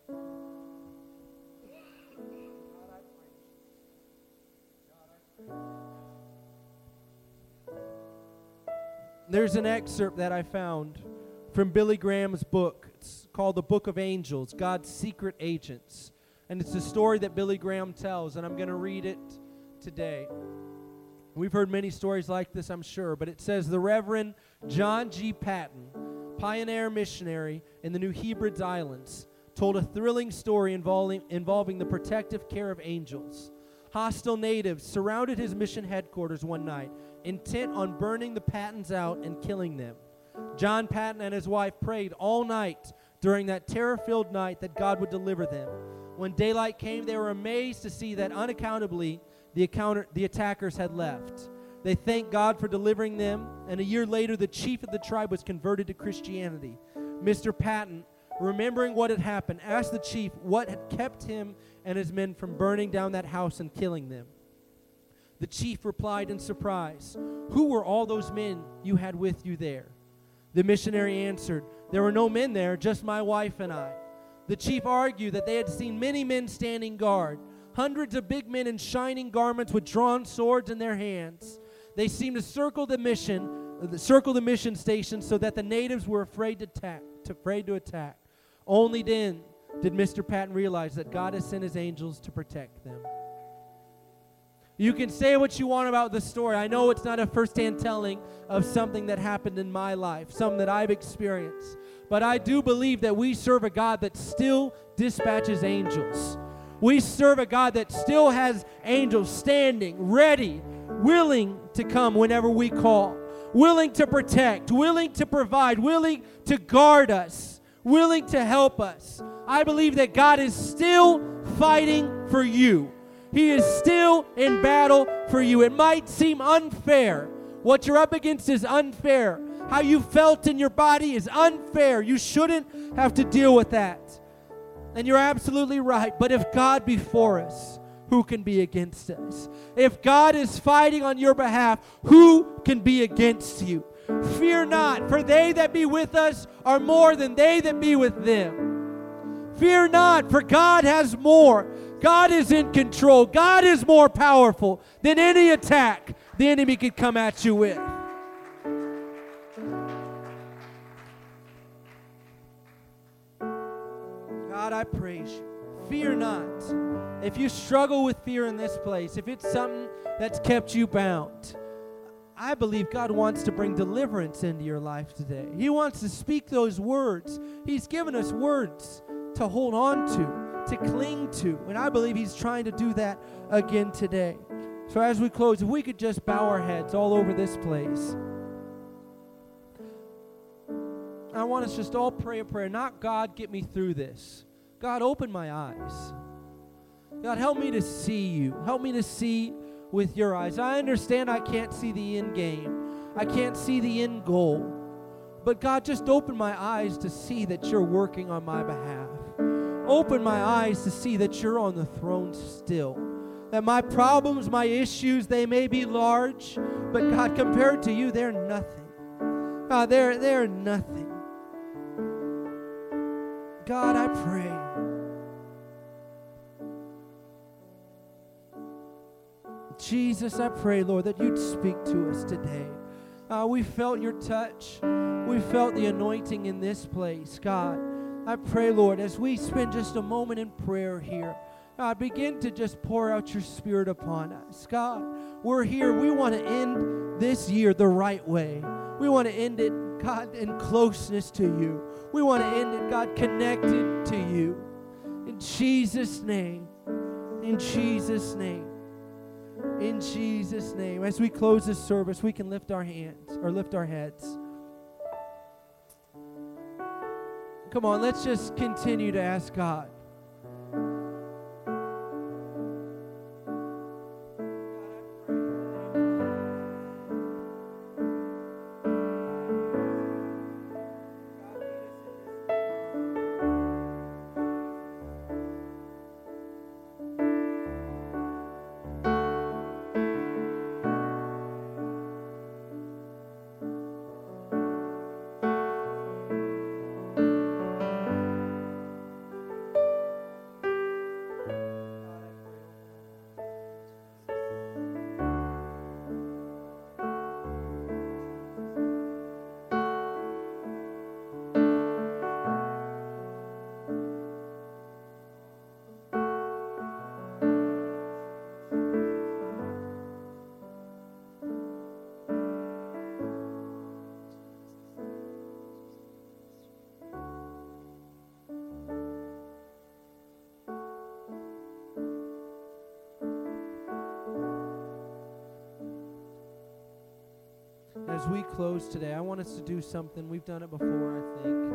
There's an excerpt that I found from Billy Graham's book. It's called The Book of Angels, God's Secret Agents. And it's a story that Billy Graham tells, and I'm going to read it today. We've heard many stories like this, I'm sure, but it says, the Reverend John G. Patton, pioneer missionary in the New Hebrides Islands, told a thrilling story involving the protective care of angels. Hostile natives surrounded his mission headquarters one night, intent on burning the Pattons out and killing them. John Patton and his wife prayed all night during that terror-filled night that God would deliver them. When daylight came, they were amazed to see that unaccountably the attackers had left. They thanked God for delivering them, and a year later the chief of the tribe was converted to Christianity. Mr. Patton, remembering what had happened, asked the chief what had kept him and his men from burning down that house and killing them. The chief replied in surprise, "Who were all those men you had with you there?" The missionary answered, "There were no men there, just my wife and I." The chief argued that they had seen many men standing guard, hundreds of big men in shining garments with drawn swords in their hands. They seemed to circle the mission station so that the natives were afraid to attack. Only then did Mr. Patton realize that God has sent his angels to protect them. You can say what you want about the story. I know it's not a first-hand telling of something that happened in my life, something that I've experienced. But I do believe that we serve a God that still dispatches angels. We serve a God that still has angels standing, ready, willing to come whenever we call, willing to protect, willing to provide, willing to guard us, willing to help us. I believe that God is still fighting for you. He is still in battle for you. It might seem unfair. What you're up against is unfair. How you felt in your body is unfair. You shouldn't have to deal with that. And you're absolutely right. But if God be for us, who can be against us? If God is fighting on your behalf, who can be against you? Fear not, for they that be with us are more than they that be with them. Fear not, for God has more. God is in control. God is more powerful than any attack the enemy could come at you with. God, I praise you. Fear not. If you struggle with fear in this place, if it's something that's kept you bound, I believe God wants to bring deliverance into your life today. He wants to speak those words. He's given us words to hold on to cling to. And I believe He's trying to do that again today. So as we close, if we could just bow our heads all over this place. I want us just all pray a prayer. Not, God, get me through this. God, open my eyes. God, help me to see you. Help me to see with your eyes. I understand I can't see the end game. I can't see the end goal. But God, just open my eyes to see that you're working on my behalf. Open my eyes to see that you're on the throne still. That my problems, my issues, they may be large, but God, compared to you, they're nothing. God, they're nothing. God, I pray. Jesus, I pray, Lord, that you'd speak to us today. We felt your touch. We felt the anointing in this place, God. I pray, Lord, as we spend just a moment in prayer here, God, begin to just pour out your Spirit upon us. God, we're here. We want to end this year the right way. We want to end it, God, in closeness to you. We want to end it, God, connected to you. In Jesus' name. In Jesus' name. In Jesus' name. As we close this service, we can lift our hands or lift our heads. Come on, let's just continue to ask God. As we close today, I want us to do something. We've done it before, I think.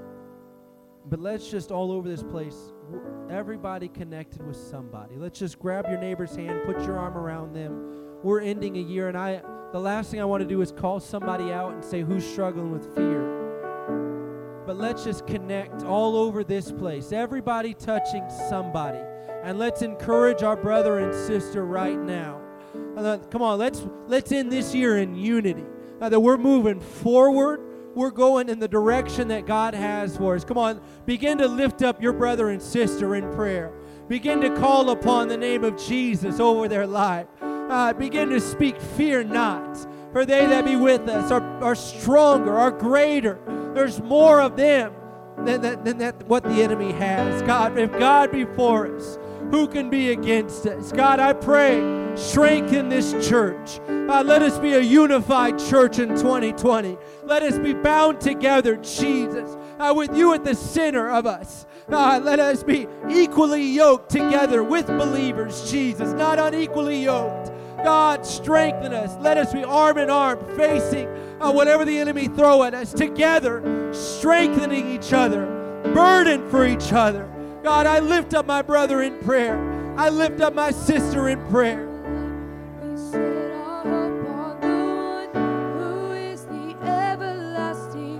But let's just all over this place, everybody connected with somebody. Let's just grab your neighbor's hand, put your arm around them. We're ending a year, and the last thing I want to do is call somebody out and say who's struggling with fear. But let's just connect all over this place, everybody touching somebody. And let's encourage our brother and sister right now. Come on, let's end this year in unity. That we're moving forward. We're going in the direction that God has for us. Come on, begin to lift up your brother and sister in prayer. Begin to call upon the name of Jesus over their life. Begin to speak, fear not. For they that be with us are stronger, are greater. There's more of them than what the enemy has. God, if God be for us, who can be against us? God, I pray, strengthen this church. Let us be a unified church in 2020. Let us be bound together, Jesus, with you at the center of us. Let us be equally yoked together with believers, Jesus, not unequally yoked. God, strengthen us. Let us be arm in arm, facing whatever the enemy throw at us, together, strengthening each other, burden for each other. God, I lift up my brother in prayer. I lift up my sister in prayer. We set our hope on the one who is the everlasting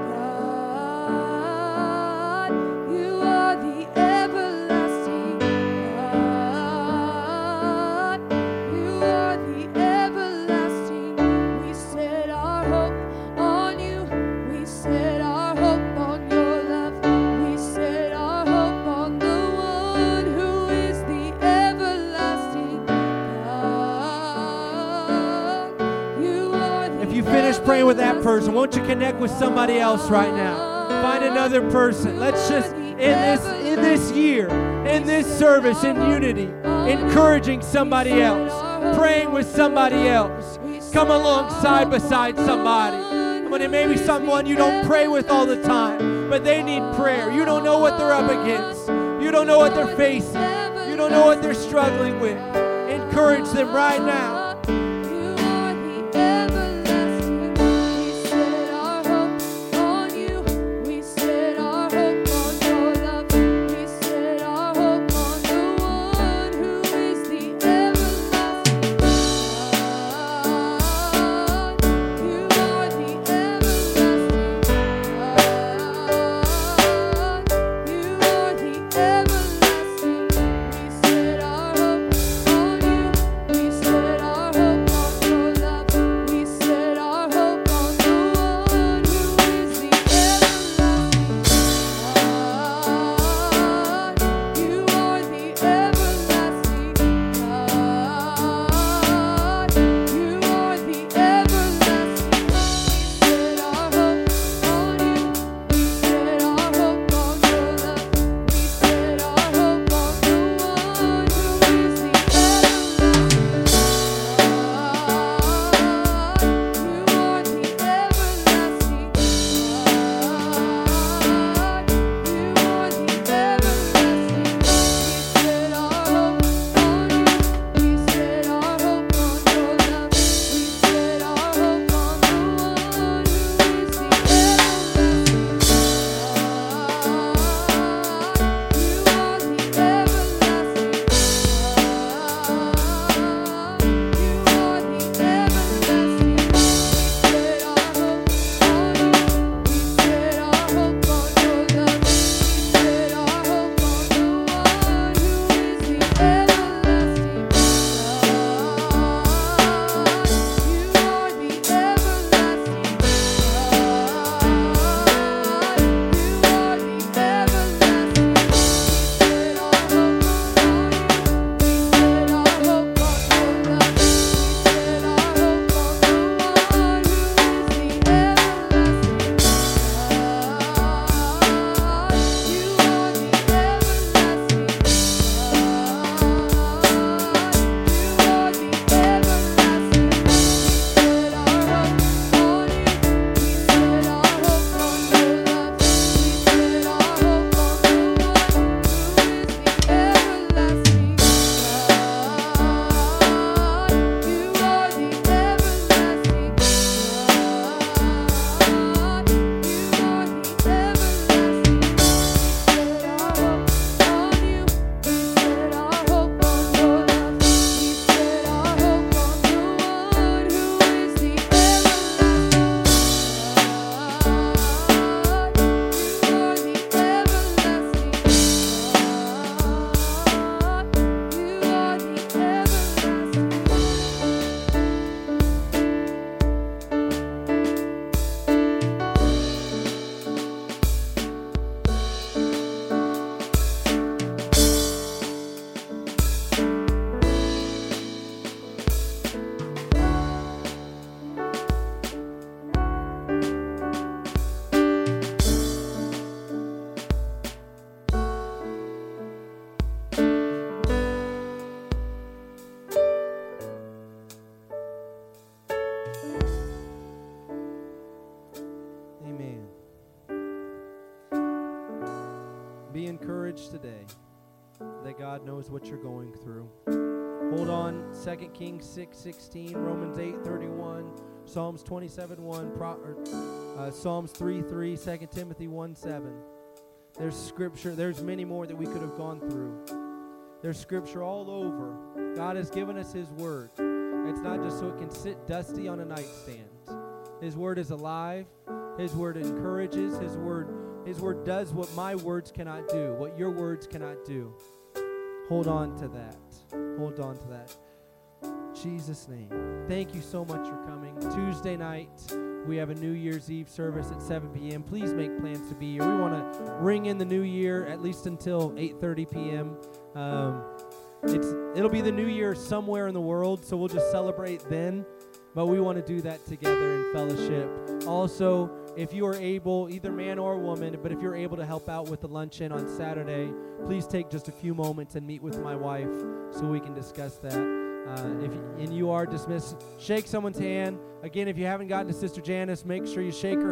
God. You are the everlasting God. You are the everlasting. We set our hope on you. We set our hope on your love. We set our hope on the one who is the everlasting God. You are the If you finish praying with that person, won't you connect with somebody else right now? Find another person. Let's just, in this year, in this service, in unity, encouraging somebody else, praying with somebody else. Come alongside beside somebody. When it may be someone you don't pray with all the time, but they need prayer. You don't know what they're up against. You don't know what they're facing. You don't know what they're struggling with. Encourage them right now. You are the everlasting. We set our hope on you. We set our hope on your love. We set our hope on the one who is the everlasting God. You are the everlasting God. You are the everlasting. We set our hope on you. We set our Be encouraged today that God knows what you're going through. Hold on. 2 Kings 6:16, Romans 8:31, Psalms 27:1, Psalms 3:3, 2 Timothy 1:7. There's scripture. There's many more that we could have gone through. There's scripture all over. God has given us His Word. It's not just so it can sit dusty on a nightstand. His Word is alive. His Word encourages. His Word does what my words cannot do, what your words cannot do. Hold on to that. Hold on to that. In Jesus' name. Thank you so much for coming. Tuesday night, we have a New Year's Eve service at 7 p.m. Please make plans to be here. We want to ring in the new year at least until 8:30 p.m. It'll be the new year somewhere in the world, so we'll just celebrate then. But we want to do that together in fellowship. Also, if you are able, either man or woman, but if you're able to help out with the luncheon on Saturday, please take just a few moments and meet with my wife so we can discuss that. And you are dismissed. Shake someone's hand. Again, if you haven't gotten to Sister Janice, make sure you shake her